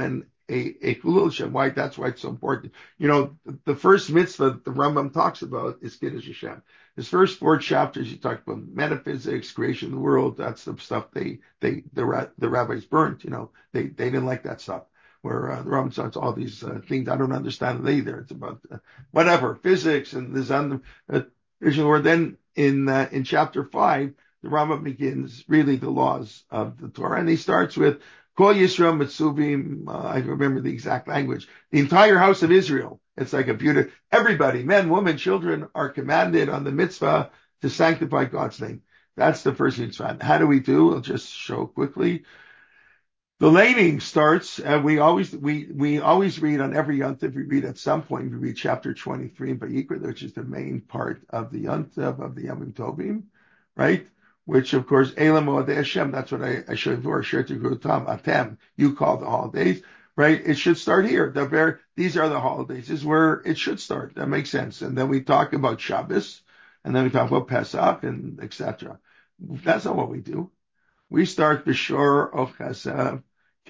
a Chilul Hashem. Why? That's why it's so important. The first mitzvah the Rambam talks about is Kiddush Hashem. His first 4 chapters, he talked about metaphysics, creation of the world. That's the stuff the rabbis burnt. They didn't like that stuff. Where the Rambam starts all these things I don't understand it either. It's about whatever physics and this and then in chapter 5, the Rambam begins really the laws of the Torah, and he starts with Kol Yisrael Mitzuvim. I remember the exact language. The entire house of Israel. It's like a beautiful. Everybody, men, women, children, are commanded on the mitzvah to sanctify God's name. That's the first mitzvah. How do we do? I'll just show quickly. The laning starts, and we always read on every yontif. We read at some point. We read chapter 23 in Vayikra, which is the main part of the yontif of the Yomim Tovim, right? Which of course, Elam Moadei Hashem. That's what I showed before. Shertu Tam Atem. You call the holidays, right? It should start here. These are the holidays. This is where it should start. That makes sense. And then we talk about Shabbos, and then we talk about Pesach, and etc. That's not what we do. We start B'Shor of Chesed.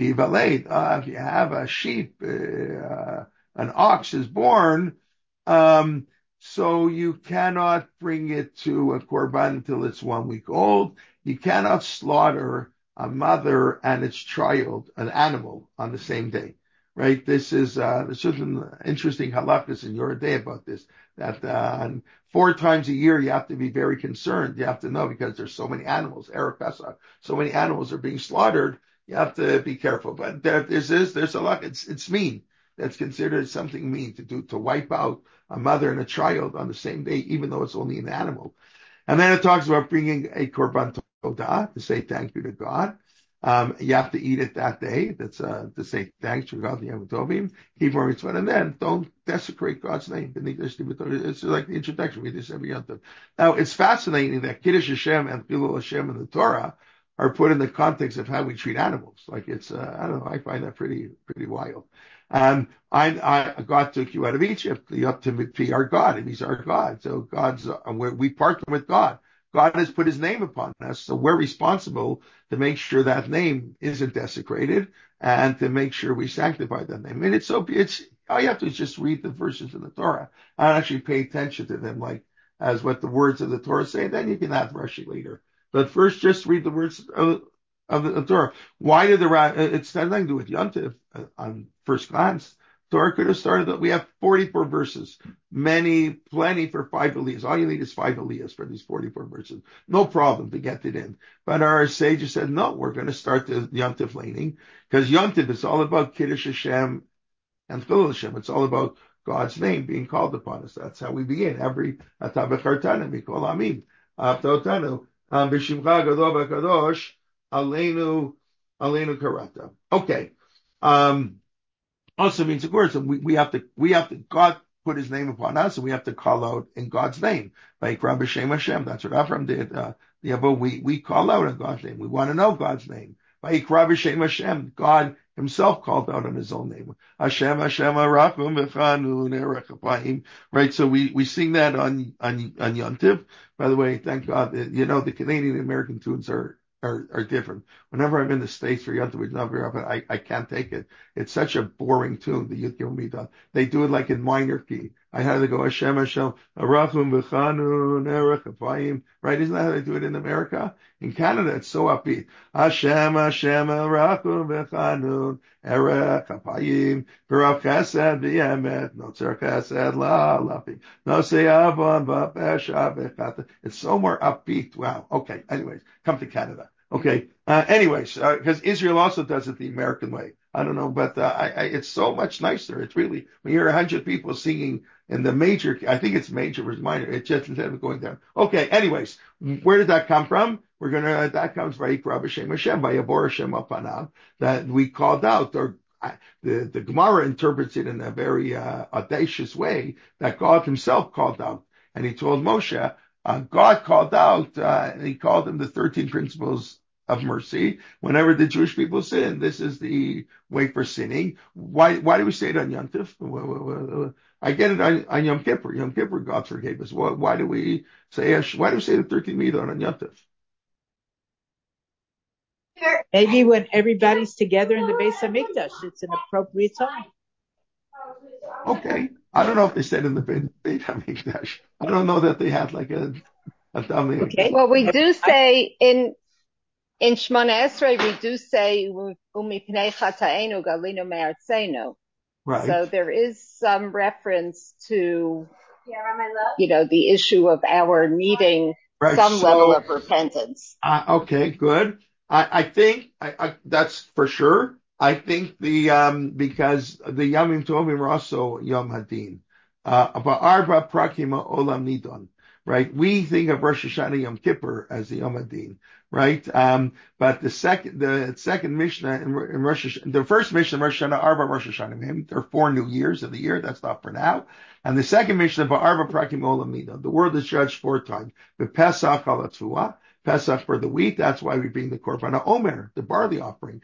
If you have a sheep, an ox is born, so you cannot bring it to a korban until it's 1 week old. You cannot slaughter a mother and its child, an animal, on the same day, right? There's certain interesting halachas in your day about this, that 4 times a year you have to be very concerned. You have to know because there's so many animals, Erev Pesach, so many animals are being slaughtered. You have to be careful, but there's a lot. It's mean. That's considered something mean to wipe out a mother and a child on the same day, even though it's only an animal. And then it talks about bringing a korban todah to say thank you to God. You have to eat it that day. That's to say thanks to God, the Yom Tovim, keep our mitzvah, and then don't desecrate God's name. It's like the introduction. We do this every Yom Tov. Now it's fascinating that Kiddush Hashem and Chilul Hashem in the Torah are put in the context of how we treat animals. Like it's, I don't know, I find that pretty wild. God took you out of Egypt. You have to be our God, and He's our God. So we partner with God. God has put His name upon us, so we're responsible to make sure that name isn't desecrated and to make sure we sanctify that name. And it's all you have to do is just read the verses in the Torah and actually pay attention to them, like as what the words of the Torah say. Then you can have Rashi later. But first, just read the words of the Torah. Why did it's got nothing to do with Yontif on first glance. Torah could have started that. We have 44 verses, plenty for 5 aliyahs. All you need is 5 aliyahs for these 44 verses. No problem to get it in. But our sages said, no, we're going to start the Yontif laning because Yontif is all about Kiddush Hashem and Chilul Hashem. It's all about God's name being called upon us. That's how we begin every Atabechartana, Mikol Amim, Avtotanu. B'shimcha gadol v'kadosh aleinu karata. Okay. Also means, of course, we have to, God put His name upon us, and we have to call out in God's name. Vayikra b'shem Hashem. That's what Avram did. We call out in God's name. We want to know God's name. Vayikra b'shem Hashem. God Himself called out in His own name. Hashem Arakum v'chanun erech apayim. Right. So we sing that on Yontiv. By the way, thank God that, the Canadian and American tunes are different. Whenever I'm in the States for Yontif, which is not very often, I can't take it. It's such a boring tune, the Yud Gimel Midah. They do it like in minor key. I had to go Hashem Arachum v'chanun erech apayim. Right? Isn't that how they do it in America? In Canada, it's so upbeat. Hashem Arachum v'chanun erech apayim v'rav chesed v'yemet notzer chesed la'alafim nosei avon v'pesha v'chata. It's so more upbeat. Wow. Okay. Anyways, come to Canada. Okay. Because Israel also does it the American way. I don't know, but it's so much nicer. It's really, when you hear 100 people singing in the major, I think it's major versus minor. It's just instead of going down. Okay. Anyways, where did that come from? That comes by Yikra b'shem Hashem, by Yabor Hashem Apanav, that we called out, or the Gemara interprets it in a very audacious way, that God Himself called out. And He told Moshe, God called out, and He called them the 13 principles of mercy. Whenever the Jewish people sin, this is the way for sinning. Why do we say it on Yontif? I get it on Yom Kippur. Yom Kippur, God forgave us. Why do we say the 13 Midah on Yontif? Maybe when everybody's together in the Beis Hamikdash, it's an appropriate time. Okay. I don't know if they said in the Beit HaMikdash. I don't know that they had like a dummy. Okay. Well, we do say in Shemona Esrei, we do say "Umipnei chataenu galinu me'artzenu." Right. So there is some reference to, the issue of our needing Right. some So, level of repentance. okay, good. I think that's for sure. I think because the Yamim Tovim are also Yom Hadin. But Arba Prakima Olam Nidon, right? We think of Rosh Hashanah Yom Kippur as the Yom Hadin, right? But the second Mishnah in Rosh Hashanah, the first Mishnah in Rosh Hashanah, Arba Rosh Hashanah, there are 4 new years of the year. That's not for now. And the second Mishnah, Arba Prakim Olam Nidon, the world is judged 4 times. The Pesach al Pesach for the wheat. That's why we bring the Korban Omer, the barley offering.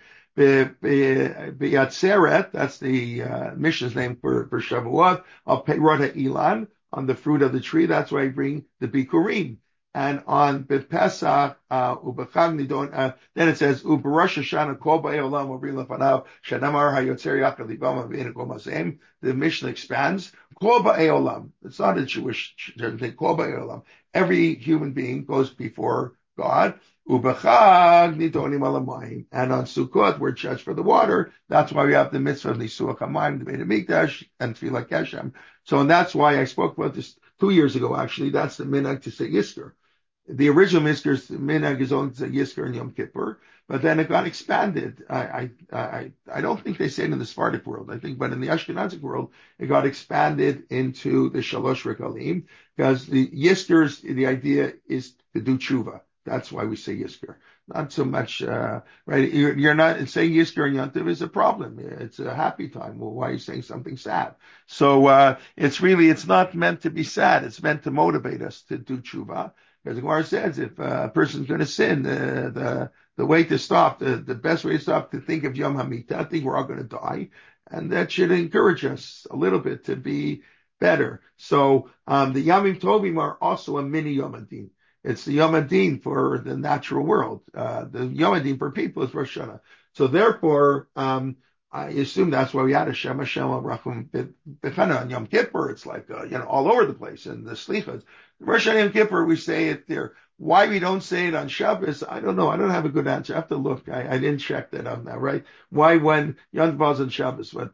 B'yatzeret, that's the Mishnah's name for Shavuot. Al Peirot Ilan, on the fruit of the tree. That's why we bring the Bikurim. And on Pesach, Ubechag Nidon, then it says, Uberosh Hashanah Kol Ba'ei Olam Obri Lefanav Shanamar HaYotzer Yachad Libam Avinu Kol Masem. The Mishnah expands. Kol Ba'ei Olam. It's not a Jewish thing. Kol Ba'ei Olam. Every human being goes before God. Ubechag Nidonim Alamayim. And on Sukkot, we're judged for the water. That's why we have the mitzvah of Nisuach HaMayim, the Beit HaMikdash, and Tfilah Keshem. So, and that's why I spoke about this 2 years ago, actually. That's the minhag to say Yizkor. The original minhag is only to say Yizkor and Yom Kippur, but then it got expanded. I don't think they say it in the Sephardic world. I think, but in the Ashkenazic world, it got expanded into the Shalosh Regalim, because the Yizkor's, the idea is to do tshuva. That's why we say Yizkor. Not so much, right? You're not saying Yizkor and Yontiv is a problem. It's a happy time. Well, why are you saying something sad? So, it's not meant to be sad. It's meant to motivate us to do tshuva. As the Gemara says, if a person's going to sin, the way to stop, the best way to stop, to think of Yom HaMitah. I think we're all going to die, and that should encourage us a little bit to be better. So the Yamim Tovim are also a mini Yom Hadin. It's the Yom Hadin for the natural world. The Yom Hadin for people is Rosh Hashanah. So therefore, I assume that's why we had a Shema Shem Rachum Bechana on Yom Kippur. It's like all over the place, and the Slichas. Rosh Hashanah Yom Kippur, we say it there. Why we don't say it on Shabbos, I don't know. I don't have a good answer. I have to look. I didn't check that out now, right? Why when Yom Tov is on Shabbos, but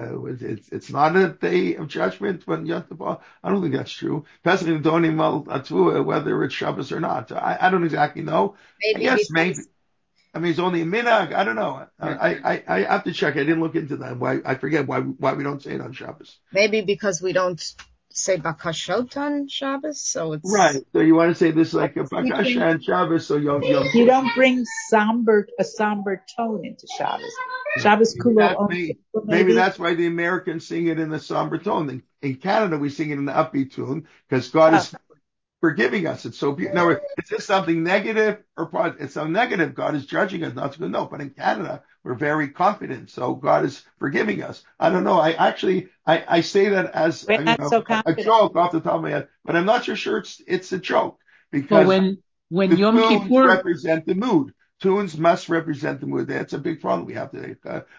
it's not a day of judgment when Yom Tov. I don't think that's true. Pesach Donim Al Atvua, whether it's Shabbos or not. I don't exactly know. Maybe. I mean, it's only a minhag. I don't know. I have to check. I didn't look into that. I forget why we don't say it on Shabbos. Maybe because we don't say bakashot on Shabbos, so it's right. So you want to say this like a bakasha on Shabbos, so you don't bring a somber tone into Shabbos. Shabbos kulo. Maybe that's why the Americans sing it in a somber tone. In Canada, we sing it in the upbeat tune because God is forgiving us. It's so beautiful. Now, is this something negative or positive? It's so negative. God is judging us. Not so good. No, but in Canada, we're very confident. So God is forgiving us. I don't know. I say that as a joke off the top of my head, but I'm not sure it's a joke because when Yom Kippur represent the mood. Tunes must represent the mood. That's a big problem we have today.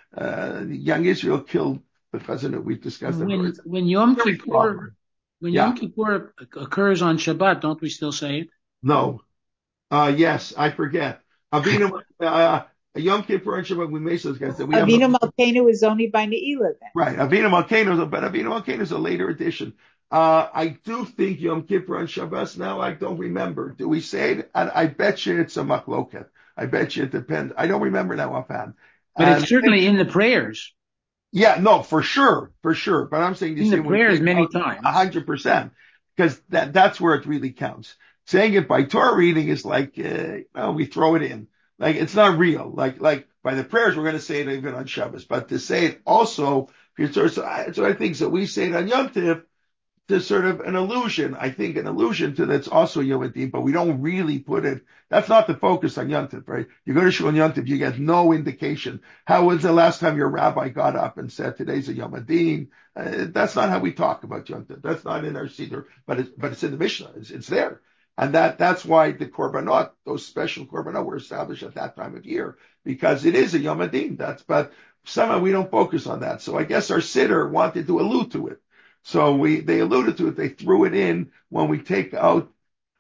Young Israel killed because of it. We've discussed it. When Yom Kippur occurs on Shabbat, don't we still say it? No. Yes, I forget. Avinu, Yom Kippur and Shabbat, we may say guys that we Avinu Malkeinu is only by Ne'ilah then. Right. Avinu Malkeinu is a later addition. I do think Yom Kippur and Shabbos now, I don't remember. Do we say it? And I bet you it's a machloket. I bet you it depends. I don't remember now offhand. But it's certainly in the prayers. Yeah, no, for sure. But I'm saying in the prayers many times, 100%, because that's where it really counts. Saying it by Torah reading is like, we throw it in, like it's not real. Like by the prayers, we're going to say it even on Shabbos, but to say it also, so I think so. We say it on Yom Tov. There's sort of an allusion, I think, to that's also Yom Hadin, but we don't really put it. That's not the focus on Yom Tov, right? You go to Shul on Yom Tov, you get no indication. How was the last time your rabbi got up and said today's a Yom Hadin? That's not how we talk about Yom Tov. That's not in our Siddur, but it's in the Mishnah. It's there. And that's why the korbanot, those special korbanot, were established at that time of year, because it is a Yom Adin. But somehow we don't focus on that. So I guess our siddur wanted to allude to it. So they alluded to it. They threw it in when we take out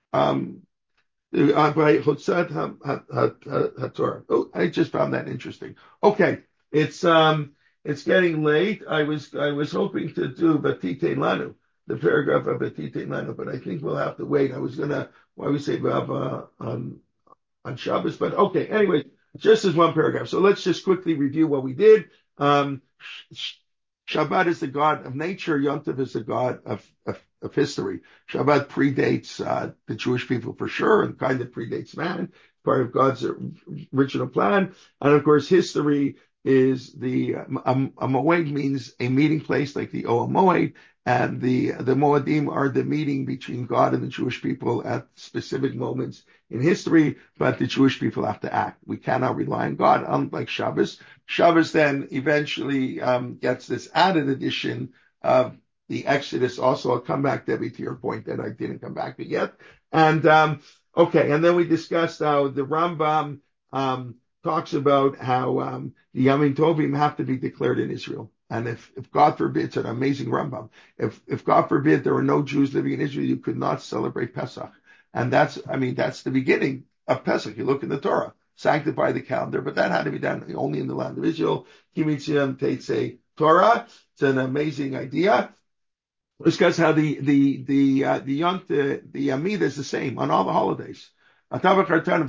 by Chotzat HaTorah. Oh, I just found that interesting. Okay, it's getting late. I was hoping to do Batite Lanu, the paragraph of Batite Lanu, but I think we'll have to wait. I was gonna why we say Bava on Shabbos, but okay. Anyway, just as one paragraph. So let's just quickly review what we did. Um, Shabbat is the God of nature. Yom Tov is the God of history. Shabbat predates the Jewish people for sure, and kind of predates man. Part of God's original plan, and of course, history is a moed means a meeting place, like the Oel Moed, and the Moedim are the meeting between God and the Jewish people at specific moments in history. But the Jewish people have to act. We cannot rely on God, unlike Shabbos. Shabbos then eventually gets this added addition of the Exodus. Also, I'll come back, Debbie, to your point that I didn't come back to yet. And okay, and then we discussed how the Rambam talks about how the Yamim Tovim have to be declared in Israel. And if God forbid, it's an amazing Rambam. If God forbid there were no Jews living in Israel, you could not celebrate Pesach. And that's the beginning of Pesach. You look in the Torah, sanctify the calendar, but that had to be done only in the land of Israel. Kimitziam Teitzei Torah. It's an amazing idea. Discuss how the Amida is the same on all the holidays. It's all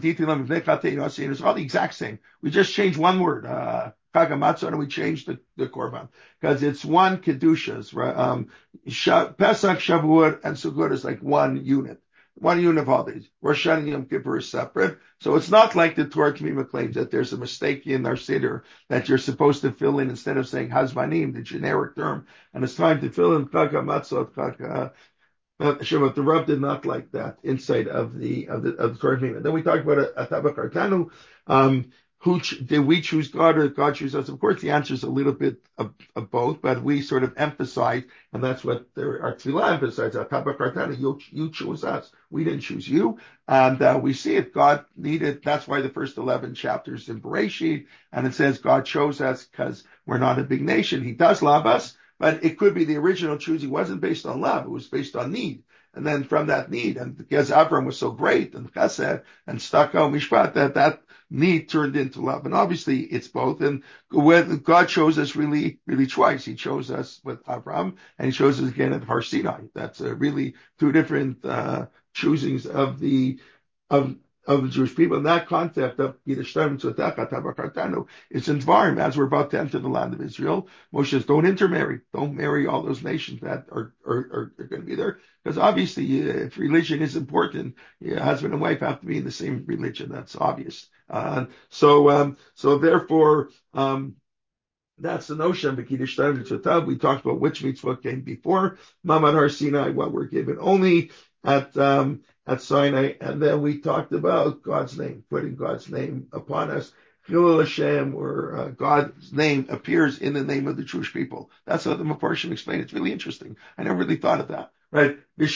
the exact same. We just changed one word, Chagamatzah, and we changed the Korban. Because it's one Kedushas. Pesach, Shavuot, and Sukkot is like one unit. One unit of holidays. Rosh Hashanah and Yom Kippur is separate. So it's not like the Torah Tamima claims that there's a mistake in our Siddur that you're supposed to fill in instead of saying Hazmanim, the generic term, and it's time to fill in Chag HaMatzot, Chag Shavuot. The Rav did not like that insight of the Torah Tamima. Then we talked about Atabak Artanu. Did we choose God or God choose us? Of course, the answer is a little bit of both, but we sort of emphasize, and that's what our Tefillah emphasizes. You chose us. We didn't choose you. And we see it. God needed, that's why the first 11 chapters in Bereshit, and it says God chose us because we're not a big nation. He does love us, but it could be the original choosing wasn't based on love. It was based on need. And then from that need, and because Avram was so great, and Chesed, and Staka, Mishpat, that need turned into love. And obviously it's both. And when God chose us really, really twice. He chose us with Avram, and he chose us again at Har Sinai. That's really two different choosings of the Jewish people. And that concept of Yiddishtem Tzotechat Tabakartanu is in Dvarim, as we're about to enter the land of Israel. Moshe says, don't intermarry. Don't marry all those nations that are going to be there. Because obviously, if religion is important, husband and wife have to be in the same religion. That's obvious. So therefore, that's the notion of Kiddush Mitzvotav. We talked about which mitzvot came before Mamad Har Sinai, what were given only at Sinai, and then we talked about God's name, putting God's name upon us. Chilul Hashem, where God's name appears in the name of the Jewish people. That's how the Mepharshim explain it. It's really interesting. I never really thought of that. Right?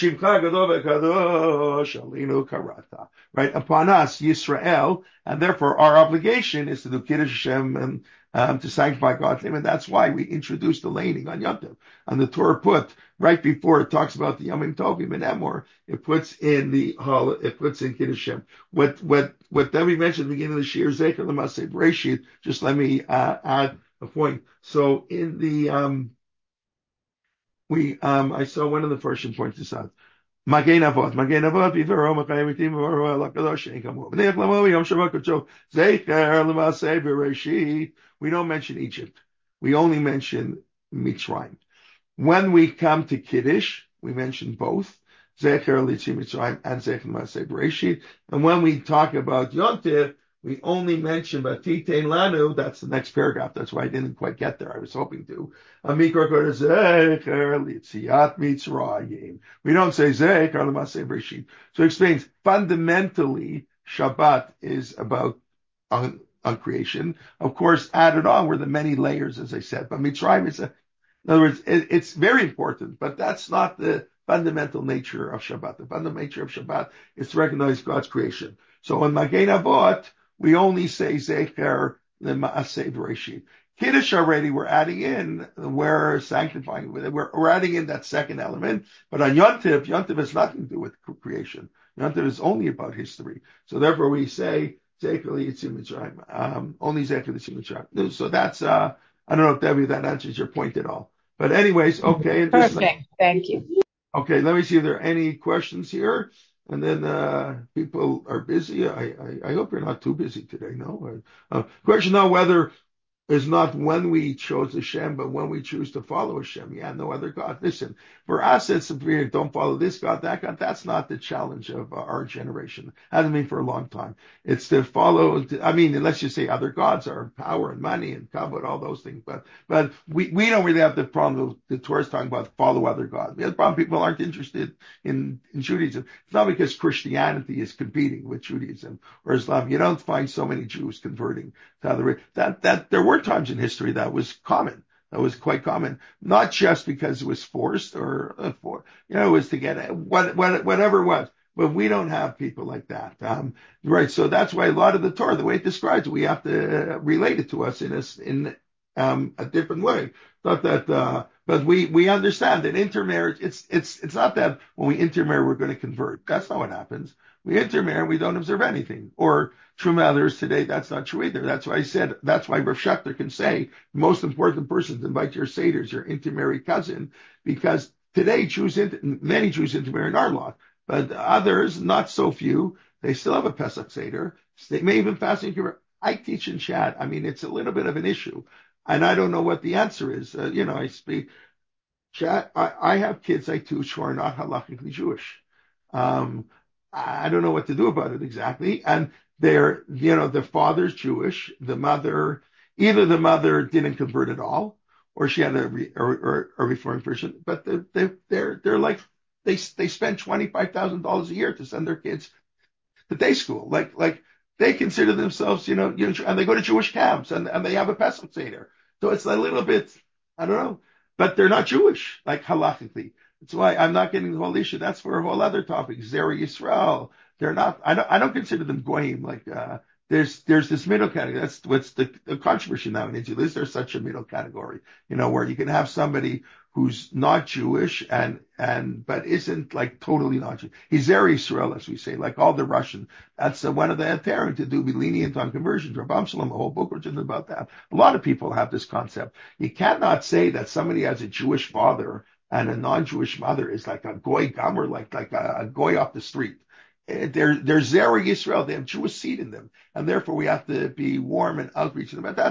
Right? Upon us, Yisrael, and therefore our obligation is to do Kiddush Hashem and to sanctify God's name. And that's why we introduced the laning on Yom Tov. And the Torah put, right before it talks about the Yamim Tovim and Emor, it puts in Kiddush Hashem. What Debbie mentioned at the beginning of the Shir Zecher L'Maseh Bereshit, just let me add a point. So in the I saw one of the first points this out. Magen Avot, Vivero, Machayimitim, Vivero, Elakadosh, Enkamu. V'nech Lamo, Yom Shabbat Kocho, Zecher L'Maseh Bereshit. We don't mention Egypt. We only mention Mitzrayim. When we come to Kiddush, we mention both Zecher L'Yetziat Mitzrayim and Zecher L'Maseh Bereshit. And when we talk about Yom Tov, we only mention Batitein Lanu. That's the next paragraph. That's why I didn't quite get there. I was hoping to. Amikor Zecher L'Yetziat Mitzrayim. We don't say Zecher L'Maseh Bereshit. So it explains fundamentally Shabbat is about on creation. Of course, added on were the many layers, as I said. But Mitzrayim is in other words, it's very important, but that's not the fundamental nature of Shabbat. The fundamental nature of Shabbat is to recognize God's creation. So in Magen Avot, we only say Zecher L'Maaseh Bereshit. Kiddush already we're adding in, we're sanctifying, we're adding in that second element. But on Yontif has nothing to do with creation. Yontif is only about history. So therefore we say Zecher L'Yitzim Mitzrayim, only Zecher L'Yitzim Mitzrayim. So that's, I don't know if Debbie, that answers your point at all. But anyways, okay. Perfect. Thank you. Okay, let me see if there are any questions here. And then people are busy. I hope you're not too busy today. No. Question now whether is not when we chose Hashem, but when we choose to follow Hashem. Yeah, no other God. Listen, for us, it's weird. Don't follow this God, that God. That's not the challenge of our generation. Hasn't been for a long time. It's to follow, unless you say other gods are power and money and kabod, all those things. But we don't really have the problem of the Torah is talking about follow other gods. The other problem, people aren't interested in Judaism. It's not because Christianity is competing with Judaism or Islam. You don't find so many Jews converting to other, that there were times in history that was common. That was quite common, not just because it was forced or it was to get whatever it was. But we don't have people like that, right? So that's why a lot of the Torah, the way it describes it, we have to relate it to us in a different way. Not that, but we understand that intermarriage. It's not that when we intermarry we're going to convert. That's not what happens. We intermarry, we don't observe anything. Or true others today, that's not true either. That's why I said, that's why Rav Schechter can say the most important person to invite your seders, your intermarried cousin, because today many Jews intermarry in our law, but others, not so few, they still have a Pesach Seder. They may even fast in Kippur. I teach in Shad. It's a little bit of an issue, and I don't know what the answer is. I speak Shad. I have kids I teach who are not halachically Jewish. I don't know what to do about it exactly. And the father's Jewish, either the mother didn't convert at all, or she had a reformed version, but they're like, they spend $25,000 a year to send their kids to day school. Like they consider themselves, and they go to Jewish camps and they have a Pesach Seder. So it's a little bit, I don't know, but they're not Jewish, like halachically. That's why I'm not getting the whole issue. That's for a whole other topic. Zeri Yisrael. They're not. I don't consider them goyim. Like there's this middle category. That's what's the controversy now in Israel. Is there such a middle category? Where you can have somebody who's not Jewish but isn't like totally not Jewish. He's Zeri Yisrael, as we say, like all the Russian. That's one of the Heterim to be lenient on conversions. Rav Amshalom, a whole book written about that. A lot of people have this concept. You cannot say that somebody has a Jewish father and a non-Jewish mother is like a goy gomer, like a goy off the street. They're Zera Yisrael. They have Jewish seed in them, and therefore we have to be warm and outreach to them. But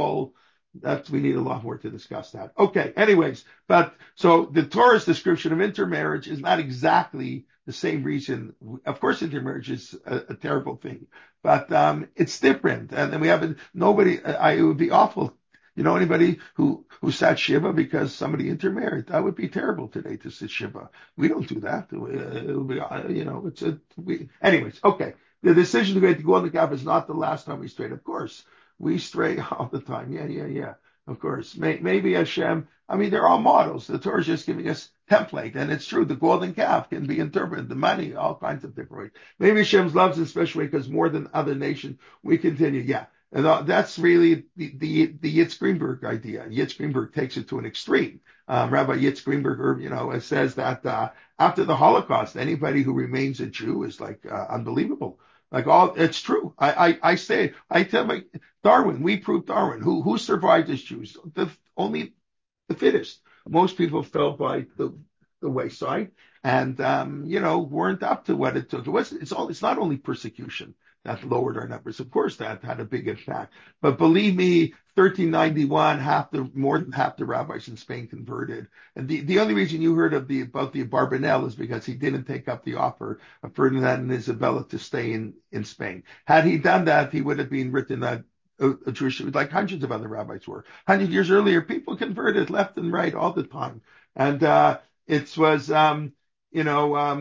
we need a lot more to discuss that. Okay, anyways, so the Torah's description of intermarriage is not exactly the same reason. Of course, intermarriage is a terrible thing, but it's different, and then we haven't. Nobody. It would be awful. Anybody who sat Shiva because somebody intermarried, that would be terrible today to sit Shiva. We don't do that. It would be, anyways, okay. The decision to go on the Kaaba is not the last time we strayed. Of course, we stray all the time. Yeah. Of course. Maybe Hashem, they're all models. The Torah is just giving us template. And it's true. The golden calf can be interpreted, the money, all kinds of different ways. Maybe Hashem loves in a special way because more than other nations, we continue. Yeah. And that's really the Yitz Greenberg idea. Yitz Greenberg takes it to an extreme. Rabbi Yitz Greenberger, says that after the Holocaust, anybody who remains a Jew is like unbelievable. It's true. I tell my Darwin, we proved Darwin. Who survived as Jews? Only the fittest. Most people fell by the wayside and weren't up to what it took. It's not only persecution that lowered our numbers. Of course, that had a big impact. But believe me, 1391, more than half the rabbis in Spain converted. And the only reason you heard about the Abarbanel is because he didn't take up the offer of Ferdinand and Isabella to stay in Spain. Had he done that, he would have been written a Jewish, like hundreds of other rabbis were. 100 years earlier, people converted left and right all the time. And it was,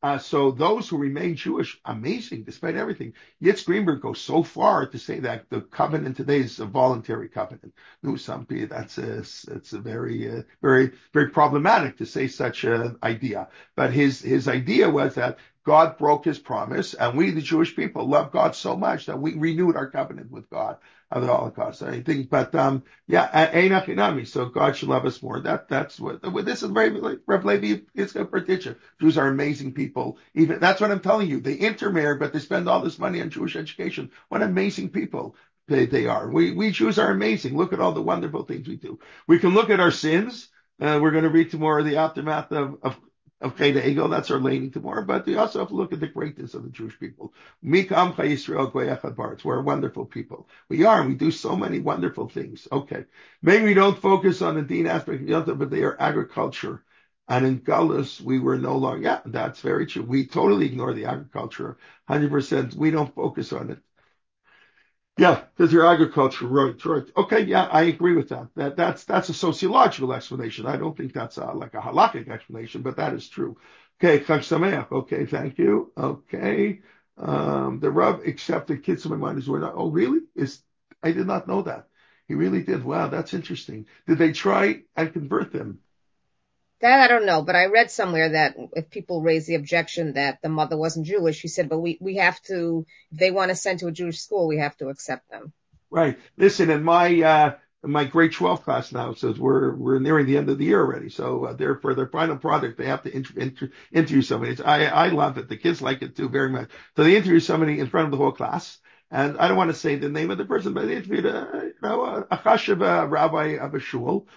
So those who remain Jewish, amazing, despite everything. Yitz Greenberg goes so far to say that the covenant today is a voluntary covenant. No, some people, it's a very problematic to say such an idea. But his idea was that God broke his promise, and we, the Jewish people, love God so much that we renewed our covenant with God of the Holocaust. I think, but yeah, Einach Inami. So God should love us more. That's what this is. Very like Rev Levi is a prediction. Jews are amazing people. Even that's what I'm telling you. They intermarry, but they spend all this money on Jewish education. What amazing people they are. We Jews are amazing. Look at all the wonderful things we do. We can look at our sins. We're going to read tomorrow the aftermath of Chet Egel. That's our laning tomorrow. But we also have to look at the greatness of the Jewish people. Mik Amcha Yisrael Goy Echad Baaretz. We're wonderful people. We are, and we do so many wonderful things. Okay. Maybe we don't focus on the Deen aspect of Yom Tov, but they are agriculture. And in Galus, we were no longer, yeah, that's very true. We totally ignore the agriculture. 100%. We don't focus on it. Yeah, because your agriculture, right. Okay, yeah, I agree with that. That's a sociological explanation. I don't think that's like a halakhic explanation, but that is true. Okay, Chag Sameach. Okay, thank you. Okay, the Rav accepted kids in my mind as well. Oh, really? I did not know that. He really did. Wow, that's interesting. Did they try and convert them? That I don't know, but I read somewhere that if people raise the objection that the mother wasn't Jewish, he said, but we have to, if they want to send to a Jewish school, we have to accept them. Right. Listen, in my grade 12 class now, it says we're nearing the end of the year already. So they're for their final product, they have to interview somebody. I love it. The kids like it too very much. So they interview somebody in front of the whole class. And I don't want to say the name of the person, but they interviewed a chashiv, rabbi of a shul,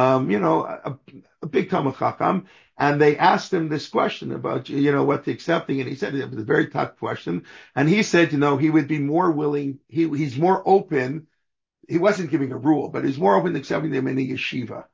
a big Talmud Chacham, and they asked him this question about, what the accepting, and he said it was a very tough question, and he said, he would be more willing, he's more open. He wasn't giving a rule, but he's more open to accepting them in a yeshiva.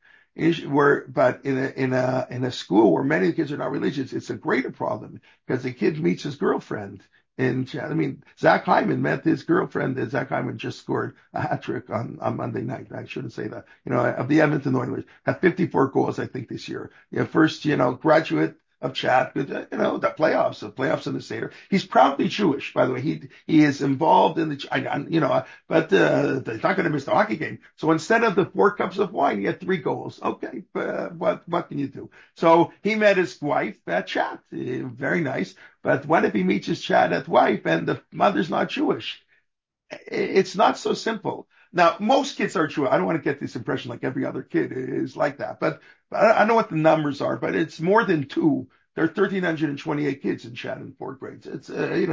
But in a school where many of the kids are not religious, it's a greater problem because the kid meets his girlfriend. And I mean, Zach Hyman met his girlfriend. And Zach Hyman just scored a hat trick on Monday night. I shouldn't say that. Of the Edmonton Oilers, had 54 goals, I think, this year. First, graduate of chat, the playoffs in the Seder. He's proudly Jewish, by the way. He is involved in but he's not going to miss the hockey game. So instead of the 4 cups of wine, he had 3 goals. Okay, what can you do? So he met his wife at chat. Very nice. But what if he meets his chat wife and the mother's not Jewish? It's not so simple. Now, most kids are Jewish. I don't want to get this impression like every other kid is like that, but I don't know what the numbers are, but it's more than 2. There are 1,328 kids in Chad in 4th grades. It's,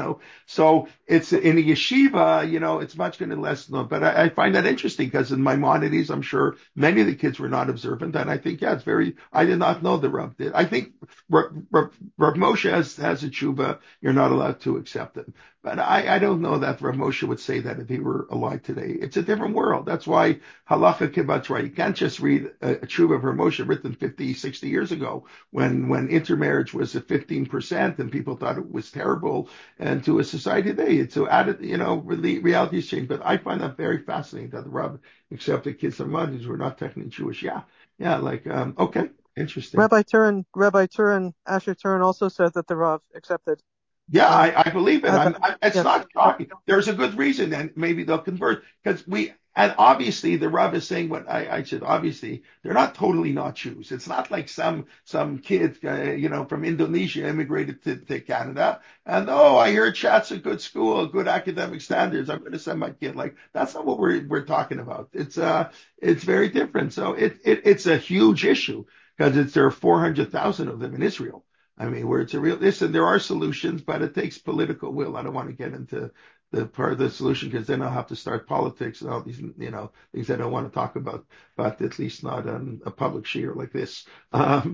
so it's in a yeshiva, it's much going to less known. But I find that interesting because in Maimonides, I'm sure many of the kids were not observant. And I think, yeah, I did not know the Rav did. I think Rav Moshe has a tshuva. You're not allowed to accept it. But I don't know that Rav Moshe would say that if he were alive today. It's a different world. That's why halacha kibatra. You can't just read a tshuva of Rav Moshe written 50, 60 years ago when intermarriage was at 15% and people thought it was terrible. And to a society today, to add it, reality has changed. But I find that very fascinating that the Rav accepted kids of Madras who were not technically Jewish. Yeah. Okay. Interesting. Rabbi Turin, Asher Turin also said that the Rav accepted. Yeah, I believe it. It's not shocking. There's a good reason, and maybe they'll convert because and obviously the Rav is saying what I said. Obviously, they're not totally not Jews. It's not like some kid, from Indonesia immigrated to Canada, and I hear Chat's a good school, good academic standards. I'm going to send my kid. Like that's not what we're talking about. It's very different. So it's a huge issue because there are 400,000 of them in Israel. I mean, where it's a real, listen, there are solutions, but it takes political will. I don't want to get into the part of the solution because then I'll have to start politics and all these, things I don't want to talk about, but at least not on a public share like this. But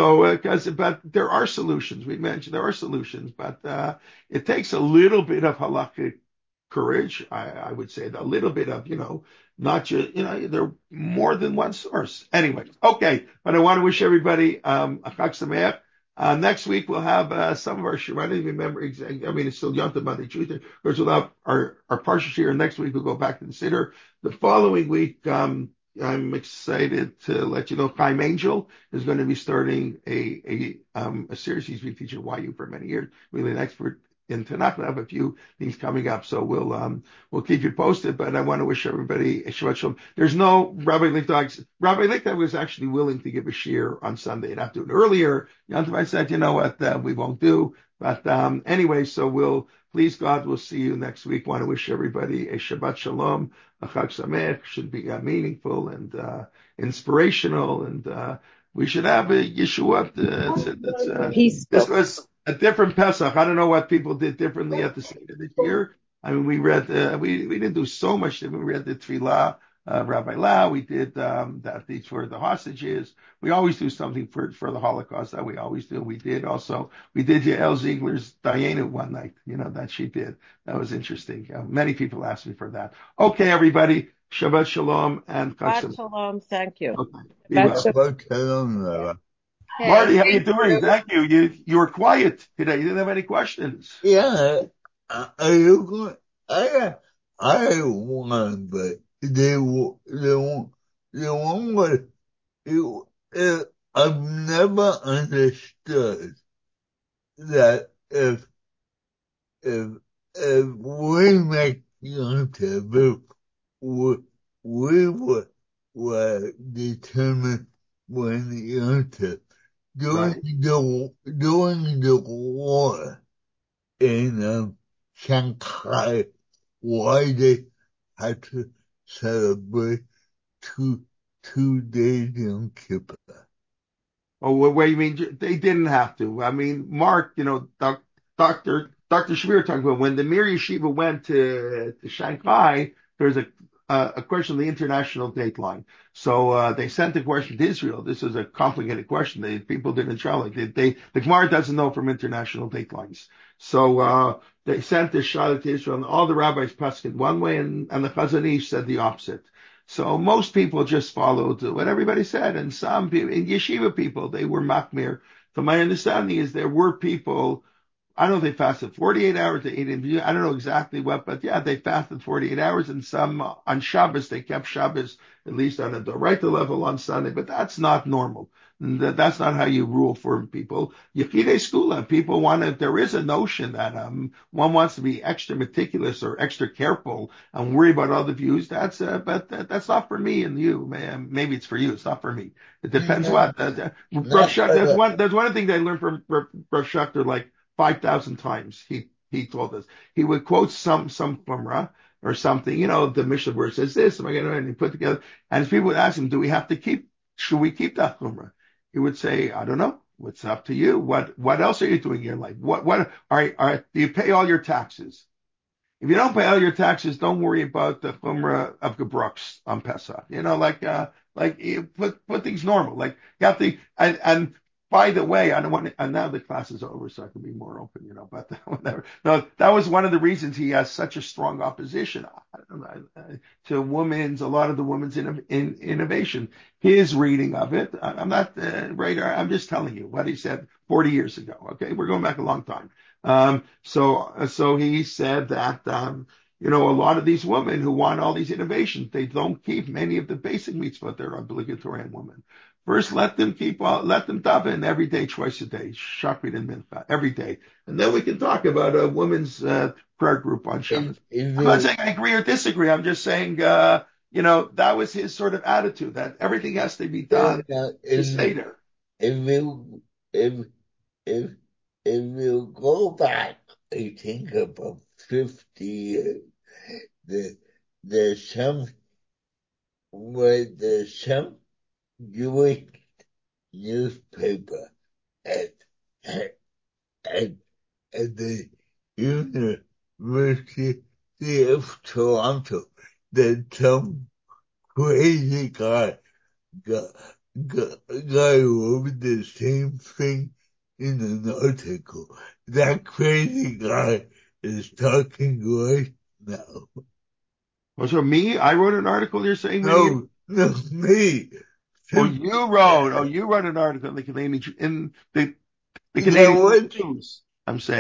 there are solutions. We mentioned there are solutions, but, it takes a little bit of halakhic courage. I would say that a little bit of, not just, there are more than one source. Anyway, okay. But I want to wish everybody, a Chag Sameach. Next week we'll have some of our shir. I didn't remember exactly. I mean, it's still Yom Tov, Monday, Tuesday. Of course, we'll have our partial shir. Next week we'll go back to the Siddur. The following week, I'm excited to let you know Chaim Angel is going to be starting a series. He's been teaching YU for many years, really an expert in Tanakh. We have a few things coming up, so we'll keep you posted. But I want to wish everybody a Shabbat Shalom. There's no Rabbi Lichtag. Rabbi Lichtag was actually willing to give a shiur on Sunday and not do it earlier. Yantav said, you know what, we won't do. But anyway, so please God, we'll see you next week. Want to wish everybody a Shabbat Shalom, a Chag Sameach. Should be meaningful and inspirational, and we should have a Yeshua. This Peaceful. was a different Pesach. I don't know what people did differently at the Seder this year. I mean, we read, we didn't do so much. We read the Tefillah, Rabbi Lau. We did that these for the hostages. We always do something for the Holocaust. That we always do. We did Yael Ziegler's Diana one night. You know that she did. That was interesting. Many people asked me for that. Okay, everybody. Shabbat Shalom and Chag Shabbat Sameach. Shalom. Thank you. Okay. Be Shabbat well. Shalom. Shabbat Shalom, Rabbi. Hey, Marty, how you thank doing? you. Thank you. You were quiet today. You didn't have any questions. Yeah, I won, but they won what I've never understood that if we make young people, we will determine when young people Right. during the war in Shanghai, why they had to celebrate two days Yom Kippur. Oh, what do you mean? They didn't have to. I mean, Mark, Dr. Shmir talked about when the Mir Yeshiva went to Shanghai, there's a question of the international dateline. So they sent the question to Israel. This is a complicated question. People didn't travel. The Gemara doesn't know from international datelines. So they sent this shot to Israel, and all the rabbis passed it one way, and the Chazon Ish said the opposite. So most people just followed what everybody said, and some people, in yeshiva people, they were makmir. So my understanding is there were people. I don't know if they fasted 48 hours, they ate in, I don't know exactly what, but yeah, they fasted 48 hours, and some on Shabbos, they kept Shabbos at least on a Doraita level on Sunday, but that's not normal. That's not how you rule for people. Yechidei Skula, people there is a notion that one wants to be extra meticulous or extra careful and worry about other views. But that's not for me and you. Maybe it's for you. It's not for me. It depends what. There's one thing that I learned from Rav Schachter, like 5,000 times. He told us he would quote some Qumrah or something, the Mishnah where it says this, am I going to, and he put together, and as people would ask him, should we keep that Qumrah? He would say, I don't know. What's up to you? What else are you doing in your life? All right, do you pay all your taxes? If you don't pay all your taxes, don't worry about the Chumrah of Gebrooks on Pesach. Like you put things normal. Like you have to, and by the way, I don't want to, and now the class is over, so I can be more open, but whatever. No, that was one of the reasons he has such a strong opposition to a lot of the women's in innovation. His reading of it, I'm not right. I'm just telling you what he said 40 years ago. Okay. We're going back a long time. So he said that, a lot of these women who want all these innovations, they don't keep many of the basic mitzvot that are obligatory on women. First, let them daven every day, twice a day, shachrit and mincha, every day. And then we can talk about a women's prayer group on Shabbos. I'm not saying I agree or disagree. I'm just saying, that was his sort of attitude, that everything has to be done to Seder. If you go back, I think about 50 years, there's some Jewish newspaper at, at, at the University of Toronto that some crazy guy got over the same thing in an article. That crazy guy is talking right now. Oh, so me? I wrote an article. You're saying No, me. You wrote an article in the Canadian News. I'm saying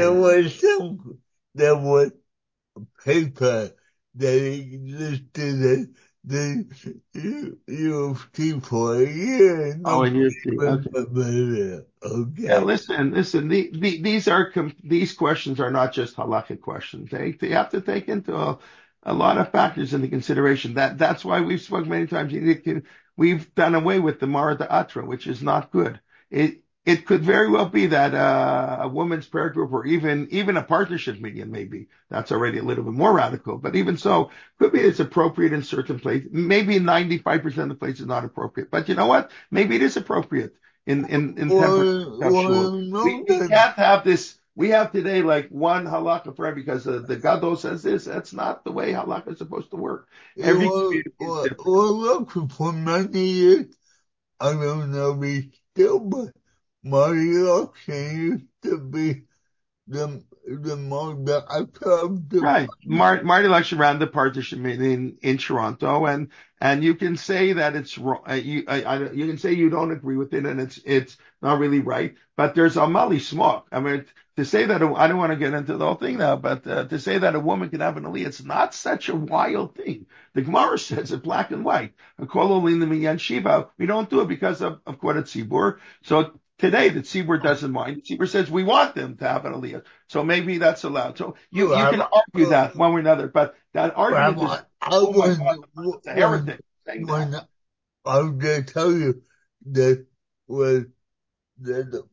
There was a paper that existed the UFC for a year and Oh, no and you see, okay. Yeah, Okay. listen. These questions are not just halakhic questions. They have to take into a lot of factors into consideration. That's why we've spoken many times. We've done away with the Mara Atra, which is not good. It could very well be that a woman's prayer group or even a partnership meeting, maybe that's already a little bit more radical. But even so, could be it's appropriate in certain places. Maybe 95% of the places not appropriate. But you know what? Maybe it is appropriate in temperate Well, we no, can't have this. We have today like one halakha for every because the Gadol says this. That's not the way halakha is supposed to work. Every community is different. look, for many years, I don't know if he's still, but Marty Auction used to be the most that I of the Right. Marty Lecture ran the partnership meeting in Toronto, and you can say that it's wrong. You can say you don't agree with it, and it's not really right. But there's a mali smoke. I mean, to say that I don't want to get into the whole thing now, but to say that a woman can have an aliyah, it's not such a wild thing. The Gemara says it black and white. Shiva. We don't do it because of Quoted Tzibur. So today the Tzibur doesn't mind. The Tzibur says we want them to have an aliyah. So maybe that's allowed. So you can argue that one way or another, but that argument is, Rabbi. I oh my was God, it's a heretic saying that. when I was gonna tell you that was that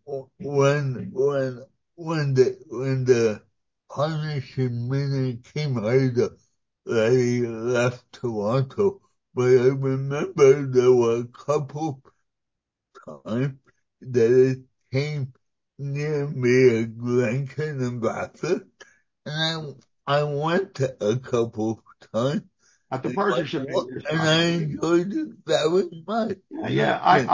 when the partnership meeting came out, I left Toronto, but I remember there were a couple times that it came near me at Glencoe and Bathurst, and I went to a couple times. At the partnership meeting, you're And I talking. enjoyed it very much. Yeah.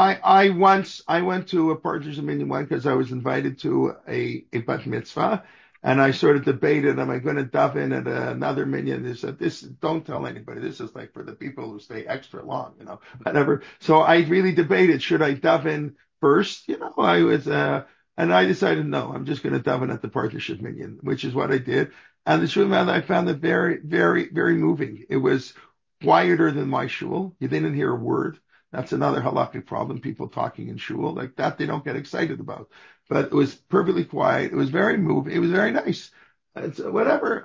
I went to a partnership meeting one because I was invited to a bat mitzvah, and I sort of debated, am I going to daven at another minyan? They said, this, don't tell anybody. This is like for the people who stay extra long, whatever. So I really debated, should I daven first? And I decided, no, I'm just going to daven at the partnership minyan, which is what I did. And the truth matter, I found it very, very, very moving. It was quieter than my shul. You didn't hear a word. That's another halakhic problem. People talking in shul like that, they don't get excited about. But it was perfectly quiet. It was very moving. It was very nice. It's whatever.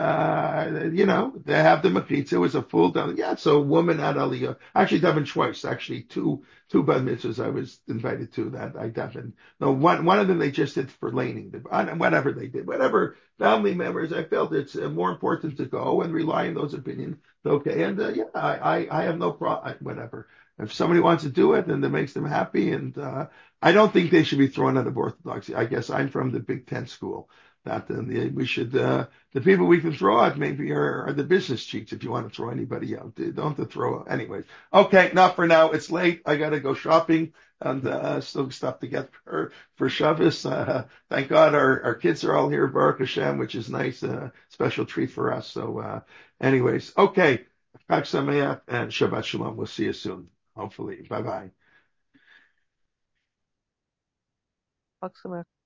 They have the machitza. It was a full daven. Yeah, so a woman had aliyah. Actually, daven twice. Actually, two bar mitzvahs I was invited to that I davened. No, one of them they just did for laning. Whatever they did, whatever family members. I felt it's more important to go and rely on those opinions. Okay, and I have no problem. Whatever. If somebody wants to do it and that makes them happy, and I don't think they should be thrown out of Orthodoxy. I guess I'm from the Big Ten school. That we should the people we can throw out maybe are the business cheats if you want to throw anybody out. Don't have to throw out. Anyways, okay, not for now. It's late. I gotta go shopping and still stuff to get for Shabbos. Thank God our kids are all here, Baruch Hashem, which is nice. Special treat for us. So, anyways, okay. Chag Sameach and Shabbat Shalom. We'll see you soon. Hopefully. Bye bye. Proxima.